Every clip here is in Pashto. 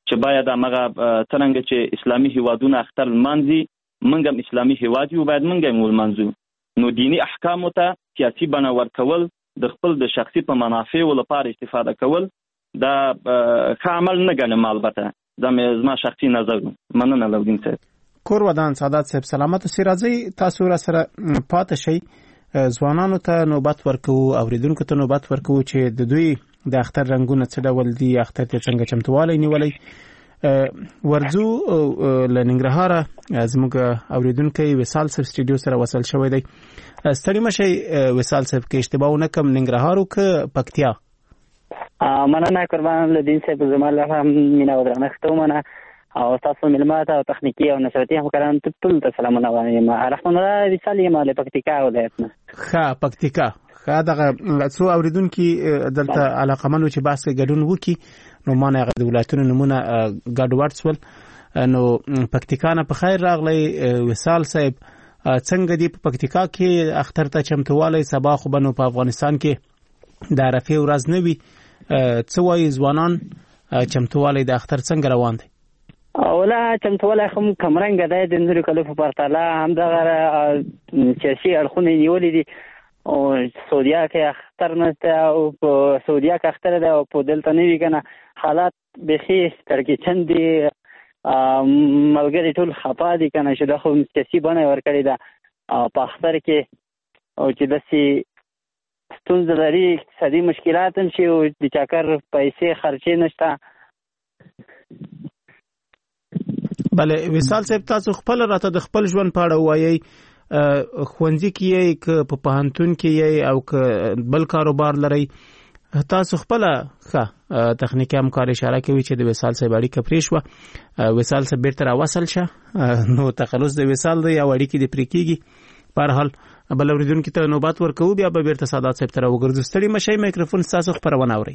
چې باید هغه څرنګه چې اسلامي هیوادونه اختر لمانځي موږ هم اسلامي هیواد یو باید موږ هم ولمانځو. نو دینی احکامو ته سیاسي بڼه ورکول د خپل د شخصي په منافعو لپاره استفاده کول دا ښه عمل نه ګڼم. البته دا زما شخصي نظر. مننه لودین صاحب. کور ودان سعادت صاحب سلامت اوسئ. راځئ تاسو را سره پاتې شئ. ځوانانو ته نوبت ورکو، اوریدونکو ته نوبت ورکو چې د دوی د اختر رنگونه څه ډول دي، اختر ته څنګه چمتووالی نیولی. ورځو له ننګرهاره زموږ اوریدونکی وصال صاحب سټوډیو سره وصل شوی دی. ستړي مشئ وصال صاحب، که اشتباه ونه کړم ننګرهار او که پکتیا؟ مننه قربان لدین صاحب، زما له مینا او درنښت ومنه او تاسو ملما ته او تخنیکی او نشراتي همکارانو ته ټول ته سلامونه وایم. رحمان الله وصال یم له پکتیکا ولایت نه. ښه پکتیکا. ښه دغه څو اوریدونکي دلته علاقمند چې بحث ګډون وکړي نو ما نه د ولایتونو نمونه ګډوډ شول. نو پکتیکا نه په خیر راغلی وصال صاحب. څنګه دی په پکتیکا کې اختر ته چمتووالی؟ سبا خو به نو په افغانستان کې د عرفې ورځ نه وي. څه وایي ځوانان، چمتووالی د اختر څنګه روان دی؟ اوله چمتووالی هم کمرنګه دی د نورو کلو په پرتله. همدغه سیاسي اړخونه نیولي دي او سعودیا کې اختر نشته او په سعودیا کې اختر دی او په دلته نه وي که نه. حالات بیخي کړکېچن دي، ملګري ټول خفا دي که نه چې دا خو سیاسي بڼه یې ورکړې ده په اختر کې او چې داسې ستونزه لري، اقتصادي مشکلات هم شي او د چاکر پیسې خرچې نشته. بله وصال صاحب، تاسو خپل راته د خپل ژوند په اړه وایئ. ښوونځي کې یې که په پوهنتون کې یې او که بل کاروبار لرئ؟ تاسو خپله ښه تخنیکي همکار اشاره کوي چې د وصال صاحب اړیکه پرې شوه. وصال صاحب بیرته راوصل شه. نو تخلص د وصال دی او اړیکې دې پرې کېږي. په هر حال بل اوریدونکي ته نوبت ورکوو، بیا به بیرته سعادت صاحب ته راوګرځو. ستړي مشئ، مایکروفون ستاسو خپرونه اورئ.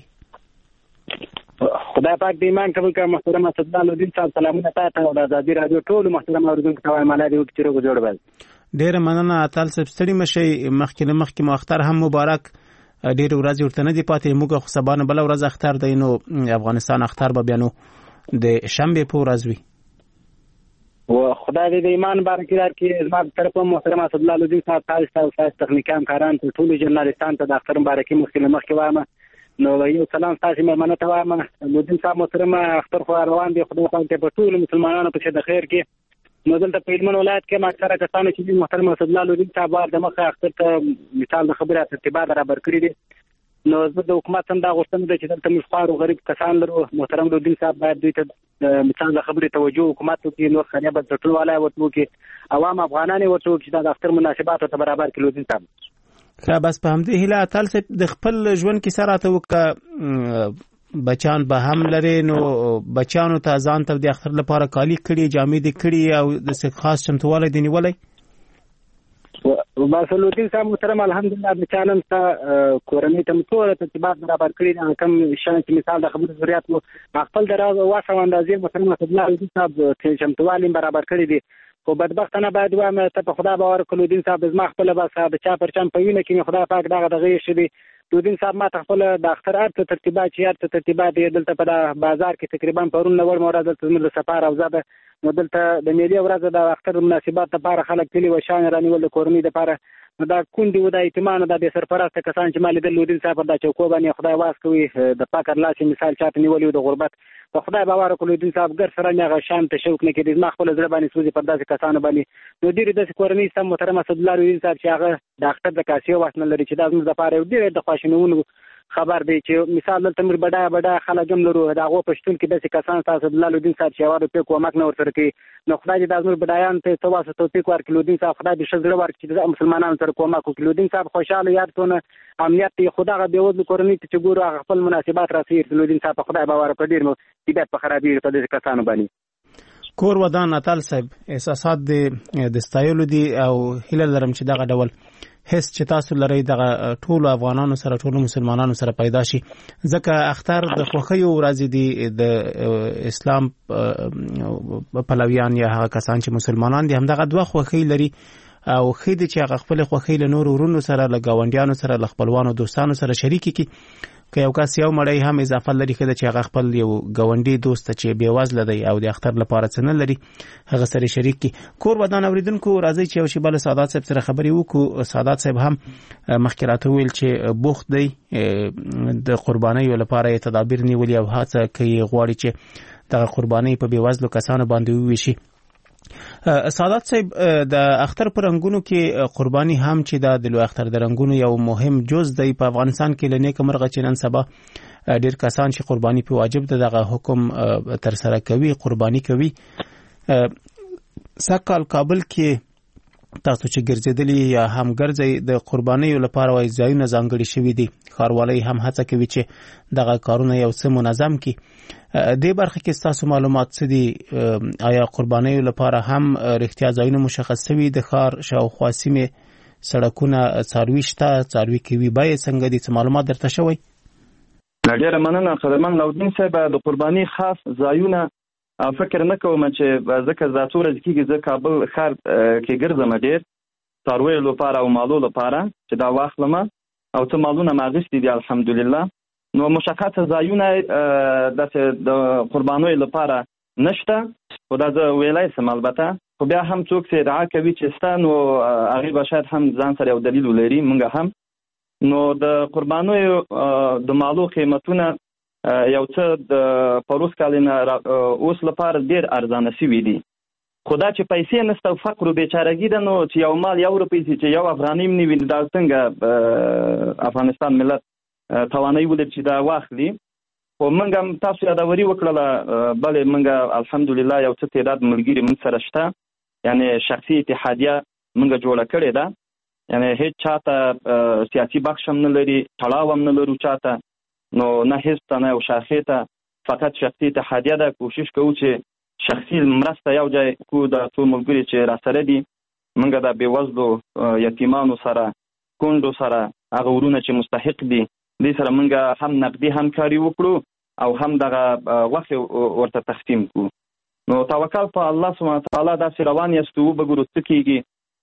خدای پاک دې ایمان قبول کړه. محترم اسدالله الدین صاحب سلامونه تاسو او د ازادي رادیو ټول محترم اوریدونکو ته وایم الله دې وکړي چې روغ جوړ وي. ډیره مننه اتل صاحب. ستړي مشئ. مخکې مو اختر هم مبارک. ډېر ورځې ورته نه دي پاتې، موږ خو سبا نه بله ورځ اختر دی. نو افغانستان اختر به بیا نو د شنبې په ورځ وي. و خدای دې د ایمان بارکي درکړي. زما په طرف محترم اسدالله الدین صاحب تاسو تخنیکي همکاران ټول ژورنالیستان ته د اختر مبارکي مخکې وایم. نو یو سلام تاسو مېلمانه ته وایم. الدین صاحب محترم اختر خو روان دی، خدای پاک دې په ټول مسلمانانو په د خیر کې. نو دلته په هلمند ولایت کې اکثره کسانو چې محترم اسدالله الدین صاحب د مخه اختر ته مثال د خبره ترتیبات برابر کړی دي. نو زه د حکومت هم دا غوښتنه ده چې دلته موږ خوارو غریب کسان لرو. محترم الدین صاحب باید دوی ته مثال د خبرې توجه حکومت وکړي، نور خانه بنسټونه ورته وکړي، عوام افغانان یې ورته وکړي چې دا د اختر مناسبات ته برابر کړي. الدین صاحب ښه بس په همدې هیله اتل صاحب د خپل ژوند کیسه راته وکړه. بچان به هم لري، نو بچانو ته ځان ته د اختر لپاره کالي کړي، جامې دې کړي او د څه خاص چمتووالی دې نیولی؟ بس الدین صاحب محترم الحمدلله بچانم ته کورنۍ ته ټول ترتیبات برابر کړي دي. کوم شان چې مثال د خبرو ضرورت وو خپل دراز واسه اندازې محترم اسدالله الدین صاحب چمتووالی برابر کړي دي. خو بدبختانه باید وایم ته په خدا باور کړو الدین صاحب زما خپل بس د چا پرچم په وینه کې خدای پاک دغه غیش دي. الدین صاحب ما ته خپل د اختر ارته ترتیبات چې ترتیبات دلته په بازار کې تقریبا پرون نور مورز دلته زموږ سفر او زده نو دلته د میلې ورځ د اختر مناسبات لپاره خلک کلی و شان رانیول د کورنۍ لپاره دا کندي و د ایتمان د سرپرست کسان چې مال د الدین صاحب د چوکو باندې خدای واس کوي د پاکر لاس مثال چاته نیولې د غربت په خدای باور کول الدین صاحب ګر سره نه شان ته شوق نه کړي ما خپل ځړ باندې سوزي پر داسې کسانو باندې نو ډیره د کورنۍ سم محترم اسدالله الدین صاحب چې هغه د اختر د کاسیو واسنه لري چې دا زموږ لپاره ډیره د خوشنونو خبر دی چې مثال دلته مر بډا خلک هم لرو دا غو پښتون کې داسې کسان تاسو د الله الدین صاحب چې واره په کومک نه ورسره کوي نو خدای دې د زموږ بډایان ته تواسو توفیق ورکړي الدین صاحب خدای دې شزړه ورکړي چې مسلمانانو سره کومک وکړي الدین صاحب خوشاله یادونه امنیت خدا غ به ود کورنۍ ته چې ګورو خپل مناسبات راسي الدین صاحب خدای باور په ډیر مو دې په خرابې په دې کسانو باندې کور ودان اتل صاحب احساسات د ستایلو دي او هیله لرم چې دغه ډول هیڅ چې تاسو لري د ټولو افغانانو سره ټولو مسلمانانو سره پیدا شي ځکه اختر د خوښیو ورځ دي د اسلام پلویان یا هغه کسان چې مسلمانان دي همدغه دوه خوښي لري او خېد چې هغه خپل خوښي له نور ورونو سره له گاونډیانو سره له خپلوانو دوستانو سره شریک کی که یو کس یو مړی هم اضافه لري کله چې هغه خپل یو ګاونډي دوست چې بیوزله دی او د اختر لپاره څه نه لري هغه سره شریک کی. کور ودان اوریدونکو راځي چې یو شی بل سعادت صاحب سره خبرې وکړو. سعادت صاحب هم مخکې راته ویل چې بوخت دی د قربانۍ لپاره تدابیر نیولي او هڅه کوي غواړي چې دغه قربانۍ په بیوزلو کسانو باندې وویشي. سعادت صاحب د اختر پر رنگونو کې قرباني هم چې د لوی اختر د رنگونو یو مهم جز دی په افغانستان کې لنیک مرغه چې نن سبا ډیر کسان چې قرباني په واجب دغه حکم تر سره کوي قرباني کوي. سکهال کابل کې تاسو چې ګرځیدلی یا هم ګرځي د قرباني لپاره وای ځایونه ځانګړي شوي دي. ښاروالۍ هم هڅه کوي چې دغه کارونه یو څه منظم کړي. دې برخه کې تاسو معلومات څه دي؟ آیا قرباني لپاره هم رښتیا ځایونه مشخص شوي د ښار شاوخوا سیمې سړکونه څاروي شته څاروي کوي به څنګه دي څه معلومات درته شوی؟ ډیره مننه قدرمن لودین صاحب. د قرباني خاص ځایونه فکر نه کوم چې ځکه ذاتو ورځ کېږي زه کابل ښار کې ګرځم ډېر څارویو لپاره او مالو لپاره چې دا واخلم او څه مالونه مې اخیستي دي الحمدلله. نو مشخص ځایونه د قربانیو لپاره نشته خو دا زه ویلی سم البته خو بیا هم څوک چې ادعا کوي چې شته نو هغې به شاید هم ځان سره یو دلیل ولري موږ هم. نو د قربانیو د مالو قیمتونه یو څه د پروس کال نه اوس لپاره ډېر ارزانه شوي دي. خو دا چې پیسې نشته او فقر او بیچارګي ده نو چې یو مال یو روپۍ چې یو افغانۍ هم نه وي دا څنګه افغانستان ملت توانایي ولري چې دا واخلي. خو موږ هم تاسو یادوري وکړله بلې موږ الحمدلله یو څه تعداد ملګري موږ سره شته یعنې شخصي اتحادیه موږ جوړه کړې ده. یعنې هېڅ چاته سیاسي بخش هم نه لري تړاو هم نه لرو چاته نو نه حزب ته نه یو شاخې ته فقط شخصي اتحادیه ده. کوشش کوو چې شخصي مرسته یو ځای کو د څو ملګري چې راسره دي موږ د بېوزلو یتیمانو سره کونډو سره هغه ورونه چې مستحق دي دې سره موږ هم نقدي همکاري وکړو او هم دغه غوښې ورته تقسیم کړو. نو توکل په الله سبحانه وتعالی داسې روان یاستو وبګورو څه کېږي.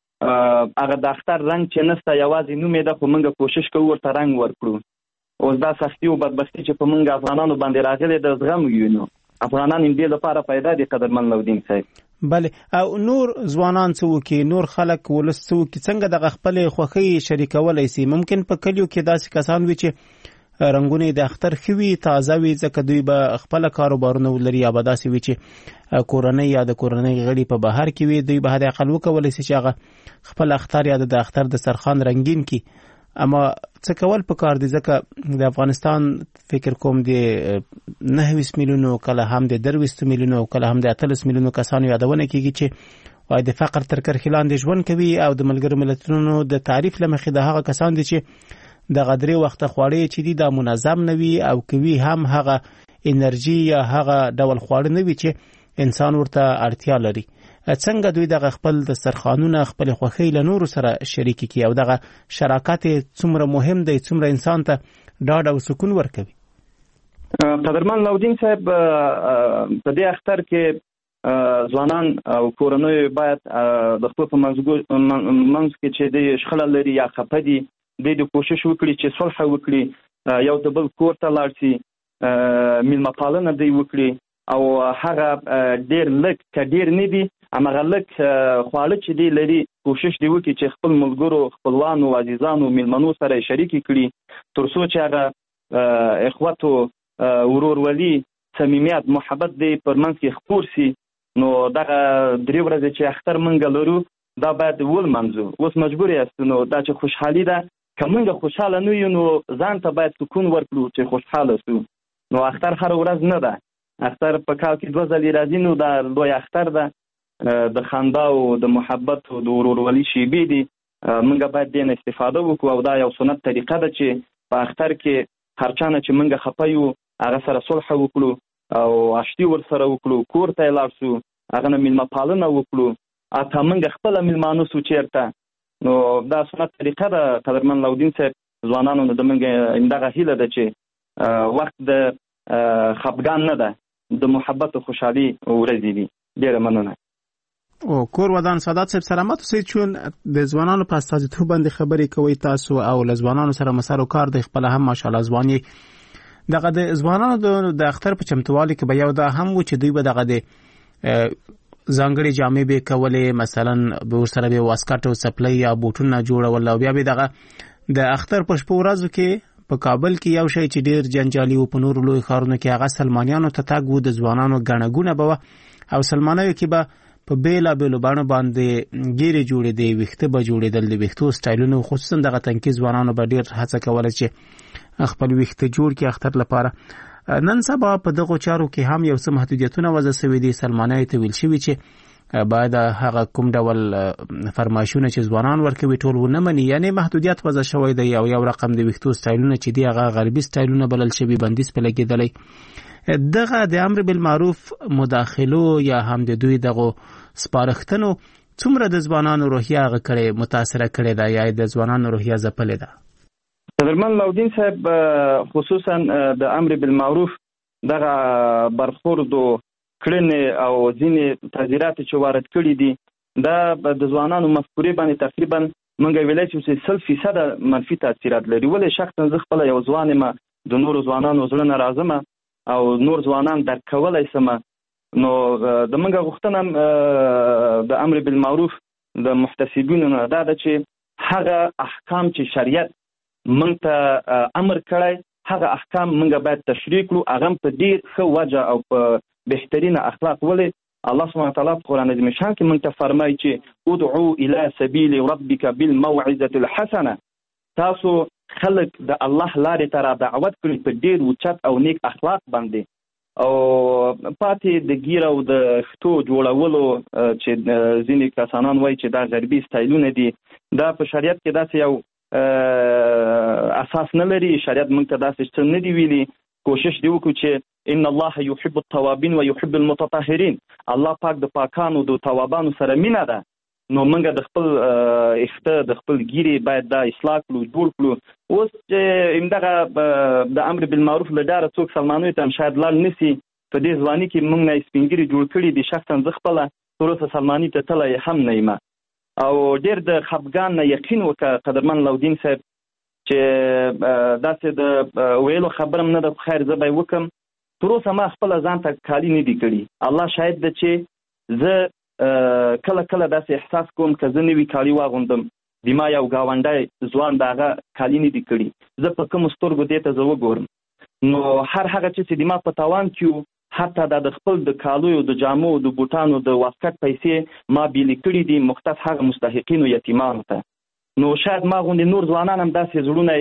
هغه د اختر رنګ چې نشته یوازې نوم یې ده خو موږ کوشش کوو ورته رنګ ورکړو. اوس دا سختي او بدبختي چې په موږ افغانانو باندې راغلې د زغم یو نو افغانان هم دې لپاره پیدا دي قدرمن لودین صاحب. بله او نور ځوانان څه وکړي نور خلک ولس څه وکړي څنګه دغه خپلې خوښۍ شریکولی سي؟ ممکن په کلیو کې داسې کسان وي چې رنګونه د اختر ښه وي تازه وي ځکه دوی به خپله کاروبارونه ولري یا به داسې وي چې کورنۍ یا د کورنۍ غړي په بهر کې وي دوی به حداقل وکولی سي چې هغه خپل اختر یا د اختر د سرخان رنګین کړي. اما څه کول پکار دي ځکه د افغانستان فکر کوم د 29 میلیونو کله هم د 23 میلیونو کله هم د 18 میلیونو کسانو یادونه کیږي چې وايي د فقر تر کرښې لاندې ژوند کوي او د ملګرو ملتونو د تعریف لمخې د هغه کسان دي چې د غدري وخت خواړې چې دي د منظم نوي او کوي هم هغه انرژي یا هغه ډول خواړه نوي چې انسان ورته اړتیا لري. څنګه دوی دغه خپل د سرخانونه خپل خوښۍ له نورو سره شریک کړي او دغه شراکت څومره مهم دی څومره انسان ته ډاډ او سکون ورکوي؟ قدرمن لودین صاحب په دې اختر کې ځوانان او کورنۍ باید د خپل په منځ کې چې د شخړه لري یا خپه دي د کوشش وکړي چې صلح وکړي یو د بل کور ته لاړ شي میلمه پالنه دی وکړي او هغه ډیر لږ که ډیر نه دي هماغه لږ خواړه چې دی لري کوشش دی وکړي چې خپل ملګرو خپلوانو عزیزانو میلمنو سره یې شریک کړي تر څو چې هغه اخوت او ورورولي صمیمیت محبت دی پر منځ کې خپور سي. نو دغه درې ورځې چې اختر موږ لرو دا باید ولمانځو. اوس مجبور یاست نو دا چې خوشحالي ده که موږ خوشحاله نه یو نو ځان ته باید سکون ورکړو چې خوشحاله سو. نو اختر هر ورځ نه ده اختر په کال کې 2 ځلې راځي نو دا لوی اختر ده د خندا او د محبت او د ورورولي شیبې دي موږ باید دې نه استفاده وکړو او دا یو سنت طریقه ده چې په اختر کې هر چا نه چې موږ خپه یو هغه سره صلح وکړو او اشتي ورسره وکړو کور ته یې لاړ شو هغه نه میلمه پالنه وکړو اته موږ خپله میلمانه سو چېرته. نو دا سنت طریقه ده قدرمن لودین صاحب ځوانانو نه د موږ همدغه هیله ده چې وخت د خفګان نه ده د محبت او خوشحالي ورځې دي. ډېره مننه. او کور ودان سعادت صاحب سلامت اوسئ چون د ځوانانو په استازیتوب باندې خبرې کوي تاسو او له ځوانانو سره مسر او کار د خپل هم ماشاءالله ځواني دغه د ځوانانو د اختر په چمتووالي کې به یو دا هم و چې دوی به دغه د ځانګړي جامې به کولې، مثلا به ورسره به واسکټ او سپلای یا بوټونه جوړول، او بیا به دغه د اختر په شپه ورځو کې په کابل کې یو شی چې ډیر جنجالي و په نور لوی ښارونو کې هغه سلمانیانو ته تګ و، د ځوانانو ګڼهګونه به او سلمانیو کې به په بیلابیلو بڼو باندې ګیرې جوړېدې، ویښته به جوړېدل، د ویښتو سټایلونه، خصوصا دغه تنکي ځوانانو به ډېر هڅه کوله چې خپل ویښته جوړ کړي اختر لپاره. نن سبا په دغو چارو کې هم یو څه محدودیتونه وضع شوي دي. سلمانیو ته ویل شوي چې باید هغه کوم ډول فرمایشونه چې ځوانان ورکوي ټول ونه مني، یعنی محدودیت وضع شوی دی. یو رقم د ویښتو سټایلونه چې دی هغه غربي سټایلونه بلل شوي، بندیز په لګېدلی. دغه د امر بالمعروف مداخلو یا هم د دوی دغه سپارښتنو څومره د ځوانانو روحیه هغه کړې متاثره کړې ده یا د ځوانانو روحیه ځپلې ده؟ قدرمن لاودین صاحب خصوصا د امر بالمعروف دغه برخورد کړنې او ځینې تغییرات چې وارد کړي دي دا د ځوانانو مفکورې باندې تقریبا موږ ویلای شو چې 100% منفي تاثیرات لري. ولې شخصا زه خپل یو ځوان یم، د نورو ځوانانو زړه نه راځم او نور ځوانان درک کولای سم، نو د موږ غوښتنه د امر بالمعروف د محتسبینو نه دا ده چې هغه احکام چې شریعت موږ ته امر کړی هغه احکام موږ باید تشریح کړو، هغه په ډیر ښه وجه او په بهترینه اخلاق. ولې الله سبحانه وتعالی په قرآن عظیم شان کې موږ ته فرمایي چې ادعو الى سبیل ربک بالموعظه الحسنه، تاسو خلق د الله لارې ته را دعوت کړي په ډیر اوچت او نیک اخلاق باندې، او پاتې د ګیر او د خټو جوړولو چې ځینې کسانان وایي چې دا غربي سټایلونه دي، دا په شریعت کې داسې یو اساس نه لري. شریعت موږ ته داسې څه نه دی ویلي. کوشش دی وکړو چې ان الله يحب التوابين ويحب المتطهرين، الله پاک د پاکانو د توابانو سره مینه ده. نو موږ د خپل اخته د خپل ګیرې باید دا اصلاح کړو، جوړ کړو. اوس چې همدغه د امر بالمعروف له ډاره څوک سلمانیو ته شاید لاړ نشي، په دې ځواني کې موږ نه سپین ګیري جوړ کړي دي. شخصا زه خپله تروسه سلماني ته تللی هم نه یم او ډېر د خفګان نه یقین وکړه قدرمن لاودین صاحب چې داسې د ویلو خبرم نه ده، خیر زه به یې وکړم. تروسه ما خپله ځان ته کالي نه دي کړي. الله شاهد ده چې زه کله کله داسې احساس کوم که زه نوي کالي واغوندم د ما یو ګاونډی ځوان د هغه کالي نه دي کړي، زه په کومو سترګو دې ته زه وګورم. نو هر هغه چې د ما په تاوان کې وو، حتی دا د خپل د کالیو د جامو د بوټانو د واسکټ پیسې ما بیلې کړي دي مختص هغه مستحقینو یتیمانو ته. نو شاید ما غوندې نور ځوانان هم داسې زړونه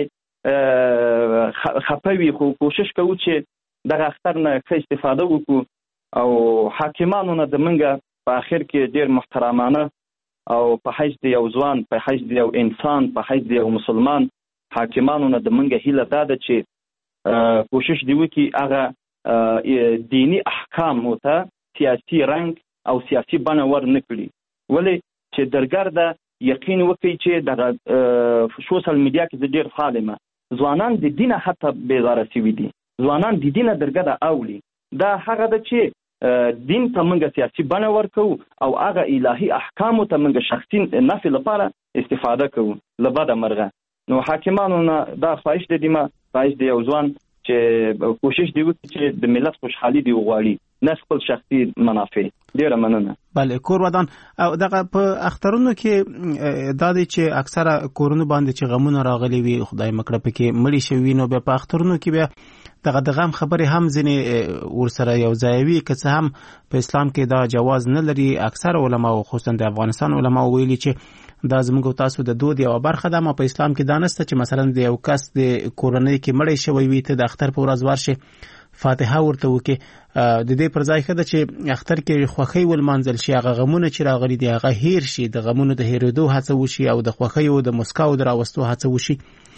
خفه وي، خو کوشش کوو چې دغه اختر نه ښه استفاده وکړو او حاکمانو نه د موږ په آخر کې ډېر محترمانه او په حیث د یو ځوان، په حیث د یو انسان، په حیث د یو مسلمان حاکمانو نه د موږ هیله دا ده چې کوشش دی وکړي هغه دینی احکام ته سیاسي رنګ او سیاسي بڼه ور نه کړي. ولې چې درګرده یقین وکړي چې دغه سوشل میډیا کې ډېر فعال یم، ځوانان د دینه حتی بیزاره شوي دي، ځوانان د دینه درګرده اولي. دا هغه ده چې دین ته موږ سیاسي بڼه ورکوو او هغه الهي احکامو ته موږ شخصي نفع لپاره استفاده کوو له بده مرغه. نو حاکمانو نه دا خواهش دی ما خواهش دی یو ځوان چې کوشش دی وکړي چې د ملت خوشحالي دی وغواړي، نه خپل شخصي منافع. ډیره مننه. بله کور ودان. او دغه په اخترونو کې دا دی چې اکثره کورونو باندې چې غمونه راغلي وي، خدای مکړه پکې مړي شوي، نو بیا په اخترونو کې بیا دغه د غم خبرې هم ځینې ورسره یو ځای وي، که څه هم په اسلام کې دا جواز نه لري. اکثر علما خصوصا د افغانستان علما ویلي چې دا زموږ تاسو د دود یو برخه ده، ما په اسلام کې دا نشته چې مثلا د یو کس د کورنۍ کې مړی شوی وي ته د اختر په ورځ ورشې فاتحه ورته وکړي. د دې پر ځای ښه ده چې اختر کې خوښۍ ولمانځل شي، هغه غمونه چې راغلي دي هغه هیر شي، د غمونو د هیرېدو هڅه وشي او د خوښیو د مسکاو د راوستو هڅه وشي.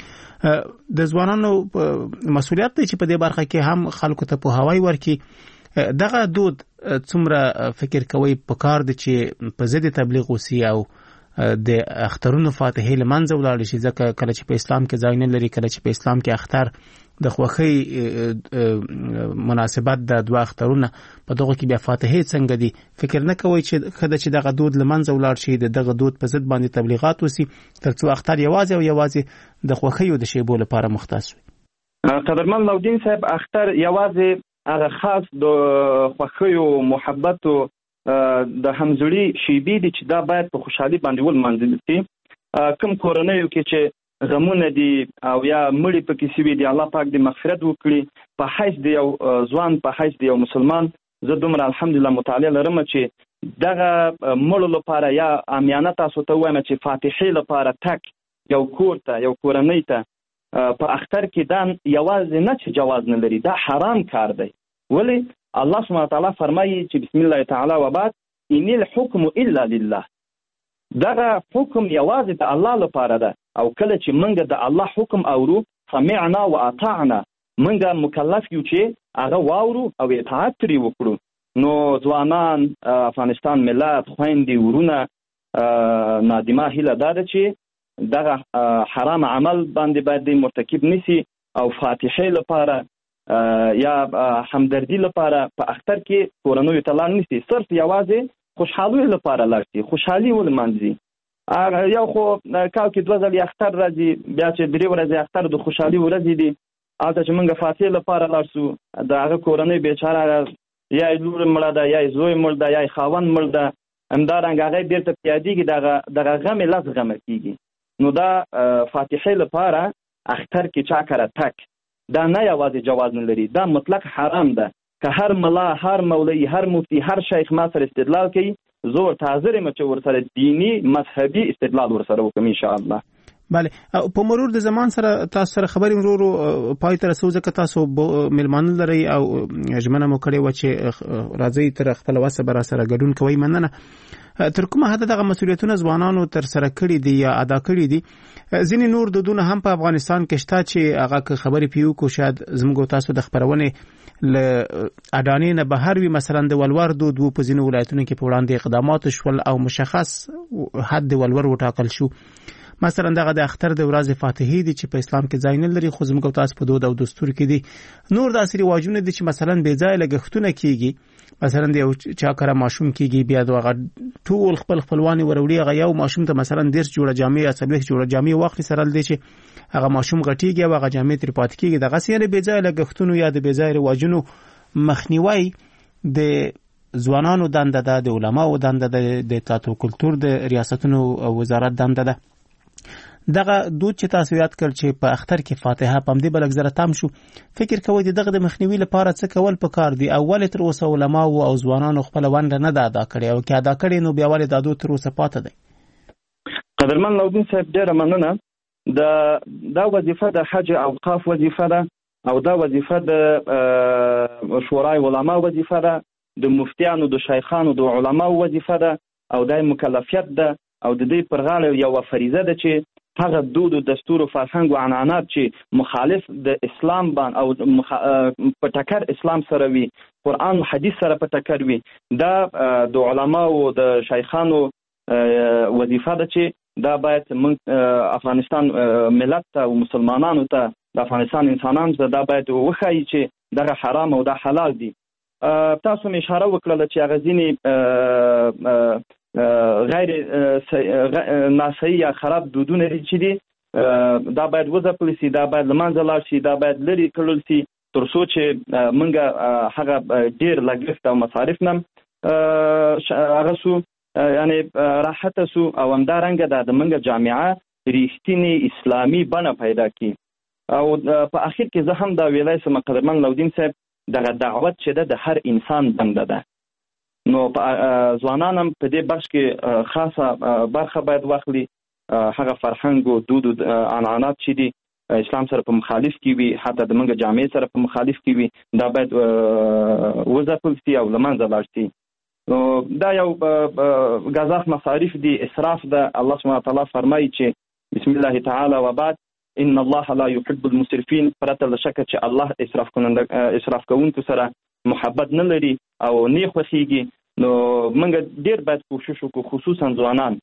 د ځوانانو مسؤلیت دی چې په دې برخه کې هم خلکو ته پوهاوی ورکړي. دغه دود څومره فکر کوي پکار دی چې په ضد تبلیغ وسی او د اخترونو فاتحه لمنځه ولاړ شي، ځکه کله چې په اسلام کې ځای نه لري، کله چې په اسلام کې اختر د خوښۍ مناسبت د دوه اخترونه په دغه کې بیا فاتحه څنګه دي، فکر نه کوي چې خدای چې دغه دود لمنځه ولاړ شي، دغه دود په ضد باندې تبلیغات وسی ترڅو اختر یوازې او یوازې د خوښۍ او د شیبو لپاره مختص وي. قدرمن لودین صاحب اختر یوازې هغه خاص د خوښیو محبت او د همزړي شیبې دي چې دا باید په خوشحالي باندې ولمانځل شي. کوم کورنیو کې چې غمونه دي او یا مړي پکې سوي دي، الله پاک دې مغفرت وکړي. په حیث د یو ځوان، په حیث د یو مسلمان، زه دومره الحمدلله مطالعه لرم چې دغه مړو لپاره یا عامیانه تاسو ته وایم چې فاتحې لپاره تک یو کور ته، یو کورنۍ ته په اختر کې دا یوازې نه چې جواز نه لري، دا حرام کار دی. ولی الله سبحانه وتعالی فرمایي چې بسم الله تعالی و بعد ان الحكم الا لله. دغه حکم یوازې د الله لپاره ده، او کله چې موږ د الله حکم اورو سمعنا و اطعنا، موږ مکلف یو چې هغه واورو او اطاعت ترې وکړو. نو ځوانان، افغانستان ملت، خويندې، ورونه، نادمه هیله دا ده چې دغه حرام عمل باندې باید مرتکب نشي او فاتحه لپاره یا همدردی لپاره په اختر کې کورنوي تلان نشي، صرف یوازې خوشحالي لپاره لارسي، خوشحالي ولمانځي. یو خو کال کې 2 ځله اختر راځي، بیا چې 3 ورځې اختر د خوشحالي ورځې دي، البته چې موږ فاتحه لپاره لارسو، دغه کورنۍ بیچاره یا لور مړه ده، یا زوی مړ ده، یا خاوند مړ ده، همدارنګه هغه بیرته پیادېږي، دغه غم لږ غم کېږي. نو دا فاتحه لپاره اختر کې چا کړه تک دا نه یوازې جواز نه لري، دا مطلق حرام ده. که هر ملا، هر مولوی، هر مفتی، هر شیخ ما سره استدلال کوي، زور حاضر یم چې ورسره دینی مذهبي استدلال ورسره وکم ان شاء الله. بله، په مرور د زمان سره تاسو سره خبرې مرور پای ته رسو، ځکه تاسو ملمانه لري او ژمنه مو کړې و چې راځي تر خپل وسه بر سره ګډون کوي. مننه. تر کومه حد دغه مسولیتونه ځوانانو تر سره کړی دي یا ادا کړی دي؟ ځینې نور دودونه هم په افغانستان کې شته چې هغه خبرې پیو کو شاید زموږ تاسو د خبرونه ل اډانې نه بهر وي، مثلا د ولور دود په ځینو ولایتونو کې په وړاندې اقدامات شول او مشخص حد ولور وټاکل شو. مثلا دغه د اختر د ورځې فاتحې دي چې په اسلام کې ځای نه لري، خو زموږ تاسو په دود او دستور کې دي. نور داسې رواجونه دي چې مثلا بې ځای لګښتونه کیږي، مثلا د یو چا کره ماشوم کیږي، بیا دغه ټول خپلوانی وروړي، هغه یو ماشوم ته مثلا 10 جوړه جامې یا 40 جوړه جامې واخلي سره لدی چې هغه ماشوم غټیږي او هغه جامې تر پات کیږي. دغه سیاره بې ځای لګښتونو یا د بې ځای رواجونو مخنیوي د ځوانانو دنده ده، د علماو دنده ده، د تاتو کلچر د ریاستونو وزارت دنده ده. دغه دود چې تاسو یاد کړ چې په اختر کې فاتحه پم دی بلک زره تام شو، فکر کوئ دغه د مخنیوي لپاره څه کول پکار دي؟ اول تر اوسه علما او ځوانانو خپل ونده نه ادا کړي، او کې ادا کړي نو بیا ول د دود تر اوسه پاتې دی. قدرمن لودین صاحب ډیره مننه. دا وظیفه د حج اوقاف وظیفه ده، او دا وظیفه د شورای علما وظیفه ده، د مفتیانو، د شیخانو، د علماو وظیفه ده، او د مکلفیت ده، او د دې پر غاړه یو فریضه ده چې هغه دود او دستور او فرهنګ او عنعنات چې مخالف د اسلام باندې او په ټکر اسلام سره وي، قران او حدیث سره په ټکر وي، دا د علماو او د شیخانو وظیفه ده چې دا باید افغانستان ملت ته او مسلمانانو ته، د افغانستان انسانانو ته دا باید وښایي چې دغه حرام او دا حلال دي. تاسو مې اشاره وکړه چې هغه ځینې غیر ناصحي یا خراب دودونه دي چې دي، دا باید وځپل شي، دا باید لمانځه لاړ شي، دا باید لرې کړل شي، تر څو چې موږ هغه ډېر لګښت او مصارف نه هغه سو یعنی راحت سو، او همدارنګه د موږ جامعه ریښتینی اسلامي بڼه پیدا کړي. او په اخر کې زه هم دا ویلای سم قدرمن لودین صاحب، دغه دعوت چې د هر انسان بنده ده، نو ځوانان هم په دې بخش کې خاصه برخه باید واخلي. هغه فرهنګ او دود او عنعنات چې دي اسلام سره په مخالف کې وي، حتی د موږ جامعه سره په مخالف کې وي، دا باید وځپل شي او لمانځه لاړ شي. نو دا یو غزاف مصارف دي، اسراف ده. الله سبحانه وتعالی فرمایي چې بسم الله تعالی و بعد ان الله لا يحب المسرفين، پرته له شک چې الله اسراف کوونکو سره محبت نه لري او نه خوښيږي. نو موږ ډیر باید کوشش وکړو، خصوصا ځوانان،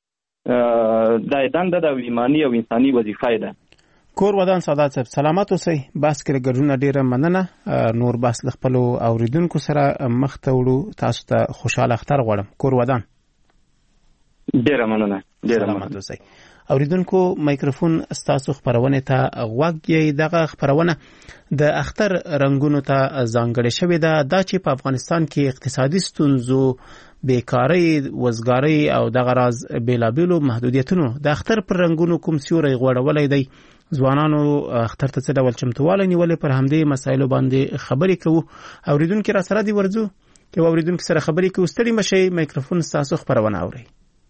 دا دنده د ایمانی او انساني وظیفه ده. کور ودان سعادت صاحب سلامت اوسئ. بس کړه ګډونه ډیره مننه. نور بس له خپل اوریدونکو سره مخ ته وړو. تاسو ته خوشاله اختر غواړم. کور ودان. ډیره مننه. ډیره سلامت اوسئ. اوریدونکو مایکروفون ستاسو خبرونه ته غوږی. دغه خبرونه د اختر رنگونو ته ځانګړې شوې ده چې په افغانستان کې اقتصادي ستونزو، بیکاری، وزګاری او دغه راز بیلابیلو محدودیتونو د اختر پر رنگونو کوم سیوری غوړولای دی. ځوانانو اختر ته څه ډول چمتووالی نیولې، پر همدې مسایلو باندې خبرې کوو. اوریدونکو را سره دی ورځو چې اوریدونکو سره خبرې کوو. ستړي مشي، مایکروفون ستاسو خبرونه اوري.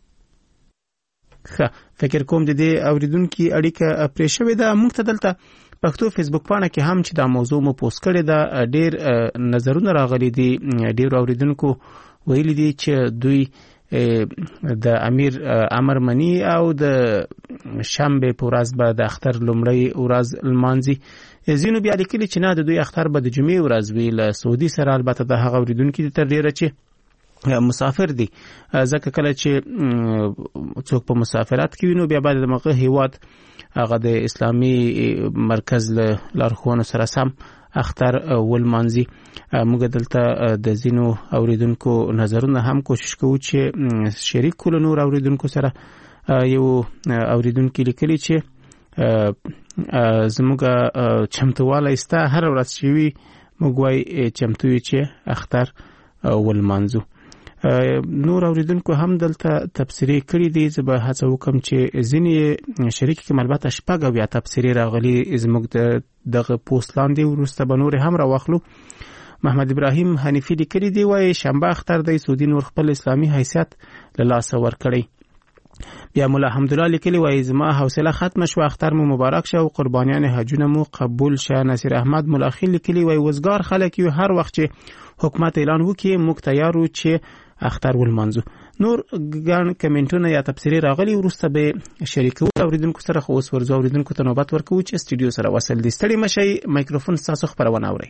فکر کوم د دې اوریدونکو اړیکه پرې شوې ده. موږ ته دلته پښتو فیسبوک پاڼه کې هم چې دا موضوع مو پوسټ کړې ده، ډېر نظرونه راغلي دي. ډېر اوریدونکو ویلي دي چې دوی د امیر امر منی او د شنبه په ورځ به د اختر لومړی ورځ لمانځي. ځینو بیا لیکلي چې نه، د دوی اختر به د جمعې ورځ وي له سعودي سره. البته د هغه اوریدونکو تر ډیره چې مسافر دي، ځکه کله چې څوک په مسافرت کې وینو بیا باید د مغه هیواد هغه د اسلامي مرکز لارښوونو سره سم اختر ولمانځي. موږ دلته د زینو اوریدونکو نظرونه هم کوشش کوو چې شریک کول. نور اوریدونکو سره یو اوریدونکو لیکلي چې زموږ چمتواله استا هر ورځ چې وي موږ وای چمتو چې اختر ولمانځو. نور اوریدونکو هم دلته تفسیری کړی دي. زه به هڅه وکم چې ځینې شریک کې البته شپږ او یا تفسیری راغلي زموږ دغه پوسټ لاندې، ورسته به نور هم راوخلو. محمد ابراهیم حنیفی لیکلی دی، وایي شنبه اختر دی، سعودي نور خپل اسلامي حیثیت له لاسه ورکړی. بیا مولا حمدالله لیکلی، وایي زما حوصله ختم شو، اختر مو مبارک شه او قربانیان حجونه مو قبول شه. نصیر احمد ملاخیل لیکلی، وایي وزګار خلک یو، هر وخت چې حکومت اعلان وکړي موږ تیار یو چې اختر ولمانځو. نور ګڼ کمنټونه یا تفسیری راغلي، ورسته به شریکو اوریدونکو سره. خو اوس ورځو اوریدونکو ته نوبت ورکوو چې استودیو سره وصل دي. ستړي مشي، مایکروفون تاسو خبرونه اوري.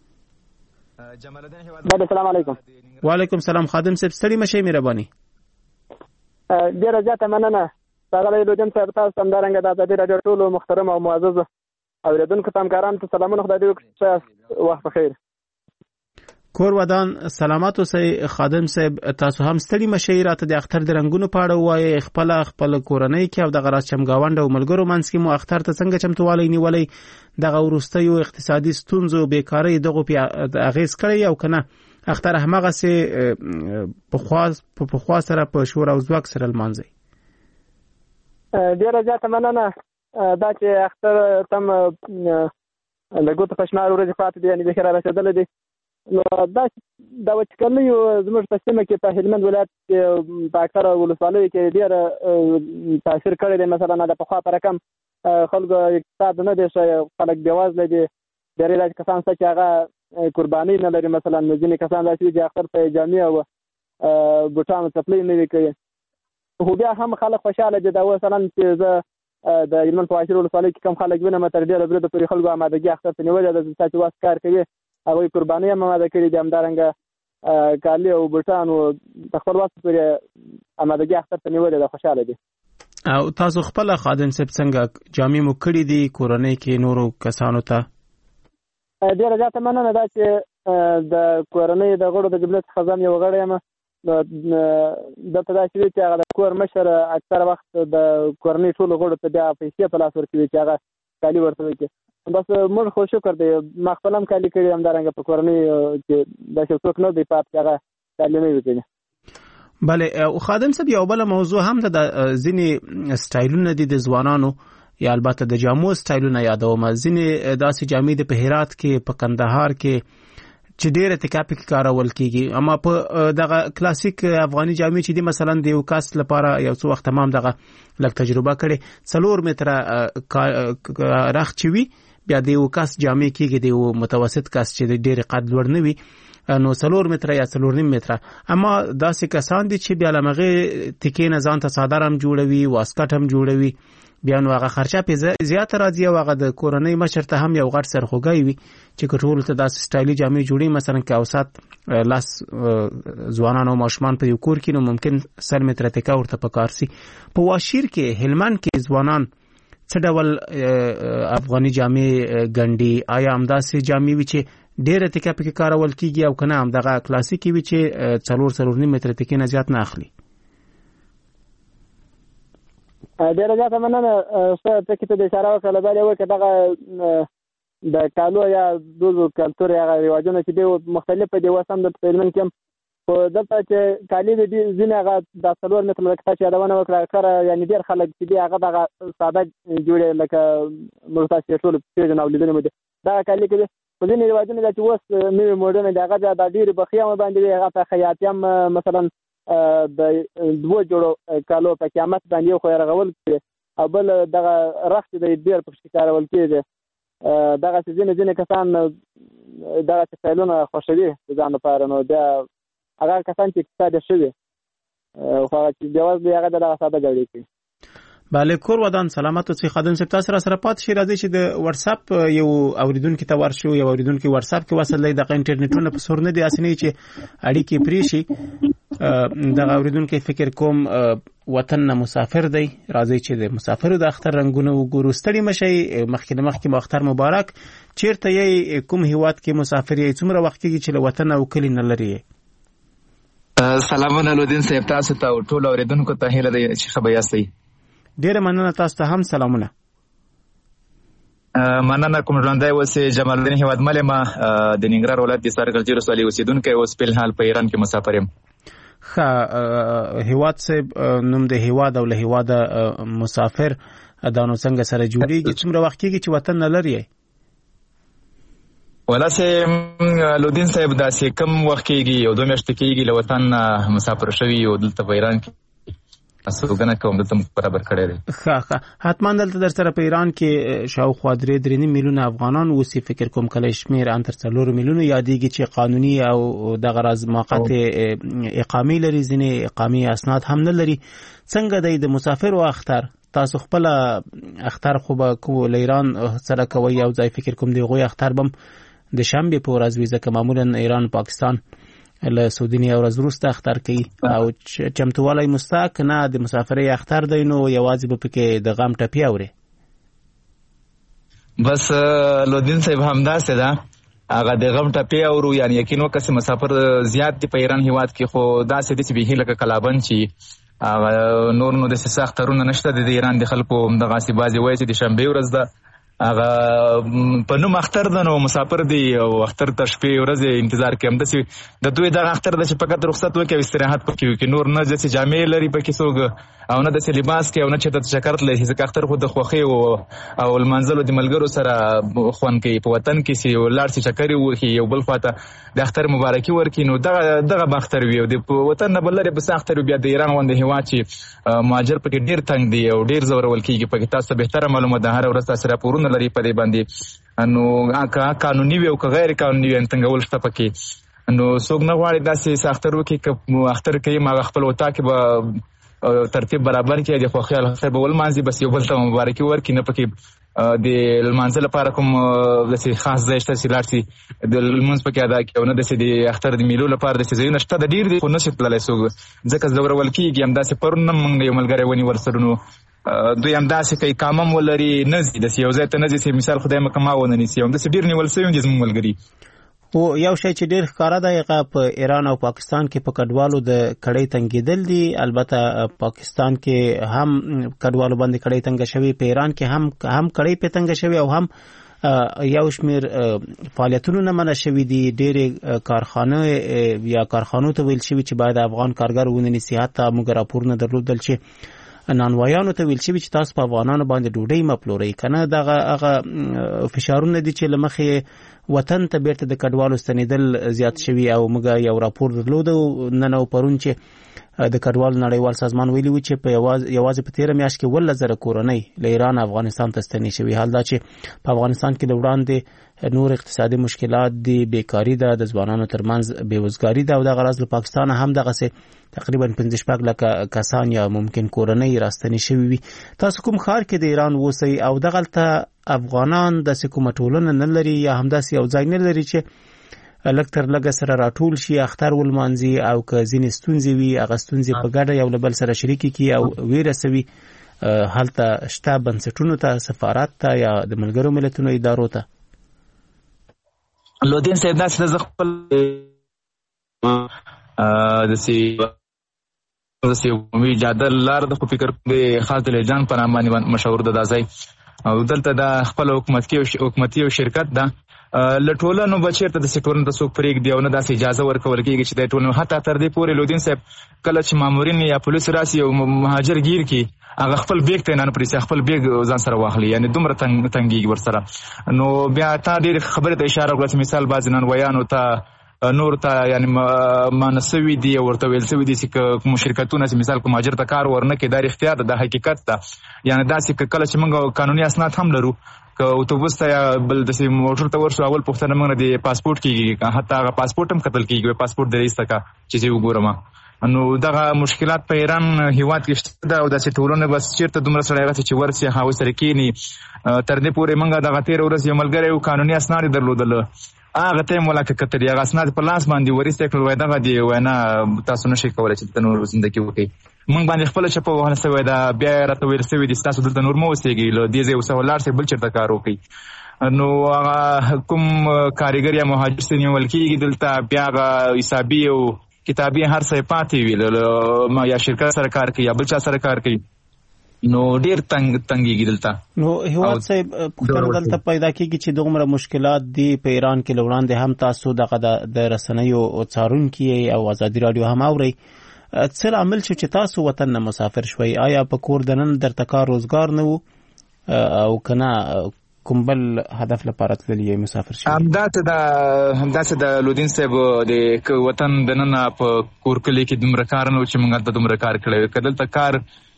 السلام علیکم. وعلیکم السلام. خادم صاحب ستړي مشي، مهرباني. ډیره زیاته مننه. څنګه لودم صاحب تاسو هم دارنګه د ازادي رادیو ټولو محترم او معزز اوریدونکو ته همکارانو ته سلامونه. خدای دې وکړي وخت بخیر. کور ودان سلامات اوسئ. خادم صاحب تاسو هم ستړي مشي، راته د اختر د رنگونو په اړه وایي. خپل کورنۍ کې او د غراس چمګاوند او ملګرو منځ کې مو اختر ته څنګه چمتووالی نیولې؟ دغه وروستیو اقتصادي ستونزو، بیکاری دغه په اغیز کړی او کنه اختر همغه سي په خوا سره په شور او ځواک سره لمانځي؟ ډیره زیاته مننه. دا چې اختر تم لګوت په شمار ورځې پاتې دي، یعنی بخیر رسیدل دي. نو دا وچکالي زموږ په سیمه کې په هلمند ولایت کې په اکثره ولسوالیو کې ډېر تاثیر کړی دی. مثلا د پخوا په رقم خلکو اقتصاد نه دی ښه، خلک بېوزله دي. ډېری داسې کسان شته چې هغه قرباني نه لري. مثلا ځینې کسان داسې دي چې اختر ته جامې او بوټانو څپلۍ نه وي کوي. خو بیا هم خلک خوشحاله دي. دا مثلا چې زه د هلمند په عاشر ولسوالۍ کې کوم خلک وینم تر ډېره بریده پورې خلکو امادګي اختر ته نیولې ده. چې واس کار کوي هغوی قرباني هم اماده کړي دي، همدارنګه کالي او بوټان او د خپل وخت پورې امادګي اختر ته نیولې ده، خوشحاله دي. او تاسو خپل خادم صاحب څنګه جامې مو کړې دي کورنۍ کې نورو کسانو ته؟ ډېره زیاته مننه. دا چې د کورنۍ د غړو د جملې څخه زه یو غړی یم. دلته داسې وي چې هغه د کور مشر اکثره وخت د کورنۍ ټولو غړو ته بیا پیسې په لاس ورکوي چې هغه کالي ورته وکړي. بس موږ خو شکر دی، ما خپل هم کالي کړي، همدارنګه په کورنۍ کې داسې څوک نه دی پاتې چې هغه کالي نه وي کړي. بله. او خادم صاحب یو بله موضوع هم د ځینې سټایلونه دي د ځوانانو، یا البته د جامو سټایلونه یادوم. ځینې داسې جامې د په هرات کې، په کندهار کې چې ډېر اتکا پکې کارول کیږي، اما په دغه کلاسیک افغاني جامې چې دي مثلا د یو کس لپاره یو څو وخت تمام دغه لږ تجربه کړي 4 متره رخ چې وي، بیا د یو کس جامې کېږي د یو متوسط کس چې ډېر قد لوړ نه وي، نو 4 متره یا 4.5 متره. اما داسې کسان دي چې بیا لمغه تکې نه ځان ته صادر هم جوړوي، واسکټ هم جوړوي، بیا نو هغه خرچه په زیات راځي او هغه د کورنۍ مشر ته هم یو غټ سرخوږی وي چې کټول ته داسې سټایلی جامې جوړي. مثلا که اوسات لاس ځوانان او ماشومان په یو کور کې، نو ممکن 100 متره تکا ورته پکار سي. په واشیر کې هلمند کې ځوانان څه ډول افغاني جامې ګنډي؟ آیا همداسې جامې وي چې ډېره تکا پکې کارول کیږي او کنه همدغه کلاسیکي وي چې 4.5 متره تکې نه زیات نه اخلي؟ ډېره زیاته مننه. ته کې ته د اشاره وکړه بل یو کې دغه د کالو یا دوزو کلتور یا رواجونه چې دی مختلف دي وسم د پیلمن کې خو دلته چې کالي دي ځینې هغه د 4 متر لکه چې یادونه وکړه کړه یعنی ډېر خلک چې دی هغه دغه ساده جوړې لکه مرتاح ټول پیژن او لیدنه مده دا کالي کې په ځینې رواجونه چې اوس نوې موډرن دی هغه د ډېر بخیامه باندې هغه په خیاطیم مثلا د 2 جوړو کالو په قیامت باندې خو رغول کړي او بل دغه رخت د ډېر په شکارول کېږي دغه ځینې کسان دغه فعلونه خوشوي ځان لپاره نو دا هغه کسان چې اقتصاد شوي خو چې دیواز دی هغه دغه ساده جوړی کی. بله کور ودان سلامت او خادم سپتا سره پات شي راځي چې د واتس اپ یو اوریدونکو ته ورشو یو اوریدونکو واتس اپ کې وصل دی د انټرنیټونو په سور نه دی اسنی چې اړیکې پری شي د اوریدونکو فکر کوم وطن نه مسافر دی راځي چې د مسافرو د اختر رنگونه وګورو ستړي مشي مخکې اختر مبارک چیرته یې کوم هیواد کې مسافر یې څومره وخت کې چې له وطن او کلی نه لري. سلامونه لودین صاحب تاسو ته ټول اوریدونکو ته هیله ده چې خبر یاستئ. ډیره مننه تاسو ته هم سلامونه. مننه کوم ژوندای وسه جمال الدین هیواد ملما د ننګرهار ولایت د سارګل ولسوالۍ اوسیدونکو اوس په حال په ایران کې مسافر یم. هیواد صاحب نوم د هیواد او له هیواد مسافر دانو څنګه سره جوړیږي څومره وخت کې چې وطن نه لري؟ ولاسه لودین صاحب دا سه کم وخت کېږي یو 2 میاشتې کېږي له وطن مسافر شوی او دلته په ایران کې اسوګنه کوم دلته برابر کړی دی. حتما دلته در سره په ایران کې شاوخوا 3 میلیونه افغانان اوسي فکر کوم کله شمیر ان تر 4 میلیونه یادېږي چې قانوني او د غرض موقت اقامه لري ځینې اقامي اسناد هم نه لري. څنګه د مسافر او اختر تاسو خپل اختر خو به کو ایران سره کوي او ځای فکر کوم دی غوي اختر بم د شنبه په ورځ ویزه که معمولا ایران پاکستان له سعودي او وروسته اختر کوي او چمتووالی مستحق نه د مسافرۍ اختر دی نو یوازې به پکې د غم ټپی اوري. بس لودین صاحب همداسې ده هغه د غم ټپی اورو یعنی یقینو کس مسافر زیات دی په ایران هیواد کې خو داسې دي چې به هیله کلابن چی نور نو د سخترونه نشته د ایران د خلکو د غاصب بازي وایي چې د شنبه ورځ ده هغه په نوم اختر ده نو مسافر دی او اختر ته شپې ورځې انتظار کوي همداسې د دوی دغه اختر ده چې فقط رخصت وکړي او استراحت پکې وکړي نور نه ځکه جامې لري پکې څوک او نه د لباس کې او نه چې د شکرت لري ځکه اختر خو د خوخي او المنزل د ملګرو سره خوان کې په وطن کې سي ولار سي چکرې وکړي یو بل خواته د اختر مبارکي ورکړي نو دغه باختر وي او د وطن نه بل لري بس اختر بیا د ایران وند هوا چې مهاجر پکې ډیر تنگ دی او ډیر زورول کیږي پکې تاسو به تر معلومه ده هر ورځ تاسو راپورونه لري په دې باندې نو قانوني وي او غیر قانوني وي څنګه ولشته پکې نو څوک نه غواړي داسې سختر وکړي که اختر کوي ما خپل وتا کې به ترتیب برابر کړي د خوخیال خیر به ولمانځي بس یو بل ته مبارکي ورکړي نه پکې د لمانځه لپاره کوم داسې خاص ځای شته چې لاړ شي د لمونځ پکې ادا کړي او نه داسې د اختر د میلو لپاره داسې ځایونه شته د ډېر دي خو نشي تللی څوک ځکه زورول کېږي همداسې پرون نه موږ یو ملګری ونیول سره نو دوی همداسې کوي کامم ولري نه ځي داسې یو ځای ته نه ځي مثال خدای مکه ما ونه نیسي همداسې ډېر نیول سوي دي زموږ ملګري. او یو شی چې ډېر ښکاره دی په ایران او پاکستان کې په کډوالو د کړۍ تنګېدل دي البته پاکستان کې هم کډوالو باندې کړۍ تنګه شوي په ایران کې هم کړۍ په تنګه شوي او هم یو شمیر فعالیتونو نه منع شوي دي ډېرې کارخانه یا کارخانو ته ویل شوي چې باید افغان کارګر ونه نیسي حتی موږ راپورونه درلودل چې نانوایانو ته ویل شوي چې تاسو په افغانانو باندې ډوډۍ مه پلورئ کنه دغه هغه فشارونه دي چې له مخې وطن ته بیرته د کډوالو ستنېدل زیات شوي او موږ یو راپور درلودو نن او پرون چې د کډوالو نړیوال سازمان ویلي و چې په یوازې په 13 میاشت کې 1,000 کورنۍ له ایران افغانستان ته ستنې شوي. حال دا چې په افغانستان کې د وړاندې نور اقتصادي مشکلات دي بیکاری ده د ځوانانو ترمنځ بېوزګاري ده او د غرض له پاکستان هم دغسې تقریبا 15 لکه کسان یا ممکن کورنۍ راستنې شوي وي. تاسو کوم ښار کې د ایران اوسئ او دغلته افغانان داسې کومه ټولنه نه لري یا همداسې یو ځای نه لري چې لږ تر لږه سره راټول شي اختر ولمانځي او که ځینې ستونزې وي هغه ستونزې په ګډه یو له بل سره شریکې کړي او ویرسوي هلته شته بنسټونو ته سفارت ته یا د ملګرو ملتونو ادارو ته؟ لودین صاحب داسې د خپل داسې داسې عمومي جاده لار د خو فکر خاص د لجان په نام باندې مشهور ده دا ځای او دلته د خپل حکومتي او شرکت ده له ټولنو به چېرته داسې ټولنو ته څوک پرېږدي او نه داسې اجازه ورکول کېږي چې د ټولنو حتی تر دې پورې لودین صاحب کله چې مامورین یا پولیس راسي او مهاجر گیر کړي هغه خپل بیګ ته نه پرېږدي خپل بیګ ځان سره واخلي یعنې دومره تنګېږي ورسره نو بیا تا ډېرې خبرې ته اشاره وکړه چې مثال بعضې نانوایانو ته نور ته یعنې مانه سوي دي او ورته ویل سوي دي چې کوم شرکتونه چې مثال کوم مهاجر ته کار ورنه کړي دا رښتیا ده دا حقیقت ده یعنې داسې کله چې موږ قانوني اسناد هم لرو که اتوبوس ته یا بل داسې موټر ته ورشو اول پوښتنه موږ نه د پاسپورټ کېږي حتی هغه پاسپورټ هم کتل کېږي پاسپورټ د رئیس څخه چې زه وګورم نو دغه مشکلات په ایران هیواد کې شته ده او داسې ټولنه بس چېرته دومره سړی راسي چې ورسي هغوی سره کښېني تر دې پورې موږ دغه تېره ورځ یو ملګری یو قانوني اسناد یې درلودله هغه ته یې ملاقات کتلي هغه اسناد په لاس باندې ورسته کړل وایي دغه دی وایي نه تاسو نشئ کولی چې دلته نور زندګي وکړئ موږ باندې خپله چپه وهله سوې ده بیا یې راته ویل سوي دي ستاسو دلته نور مه اوسېږئ له دې ځای اوسه ولاړ سئ بل چېرته کار وکړئ نو هغه کوم کارګر یا مهاجر چې نیول کېږي دلته بیا هغه حسابي او کتابي هر څه یې پاتې وي یا شرکت سره کار کوي یا بل چا سره کار کوي نو ډیر تنګېږي دلته نو هیواد صاحب پوښتنه دلته پیدا کېږي چې دومره مشکلات دي په ایران کې له وړاندې هم تاسو دغه د رسنیو څارونکي او ازادي راډیو هم اورئ څه لامل شو چې تاسو وطن نه مسافر شوئ آیا په کور دننه درته کار روزګار نه و او که نه کوم بل هدف لپاره تللی مسافر شوئ همداسې د لودین صاحب د وطن دننه په کور کلي کې دومره کار نه و چې موږ هلته دومره کار کړی وي که دلته کار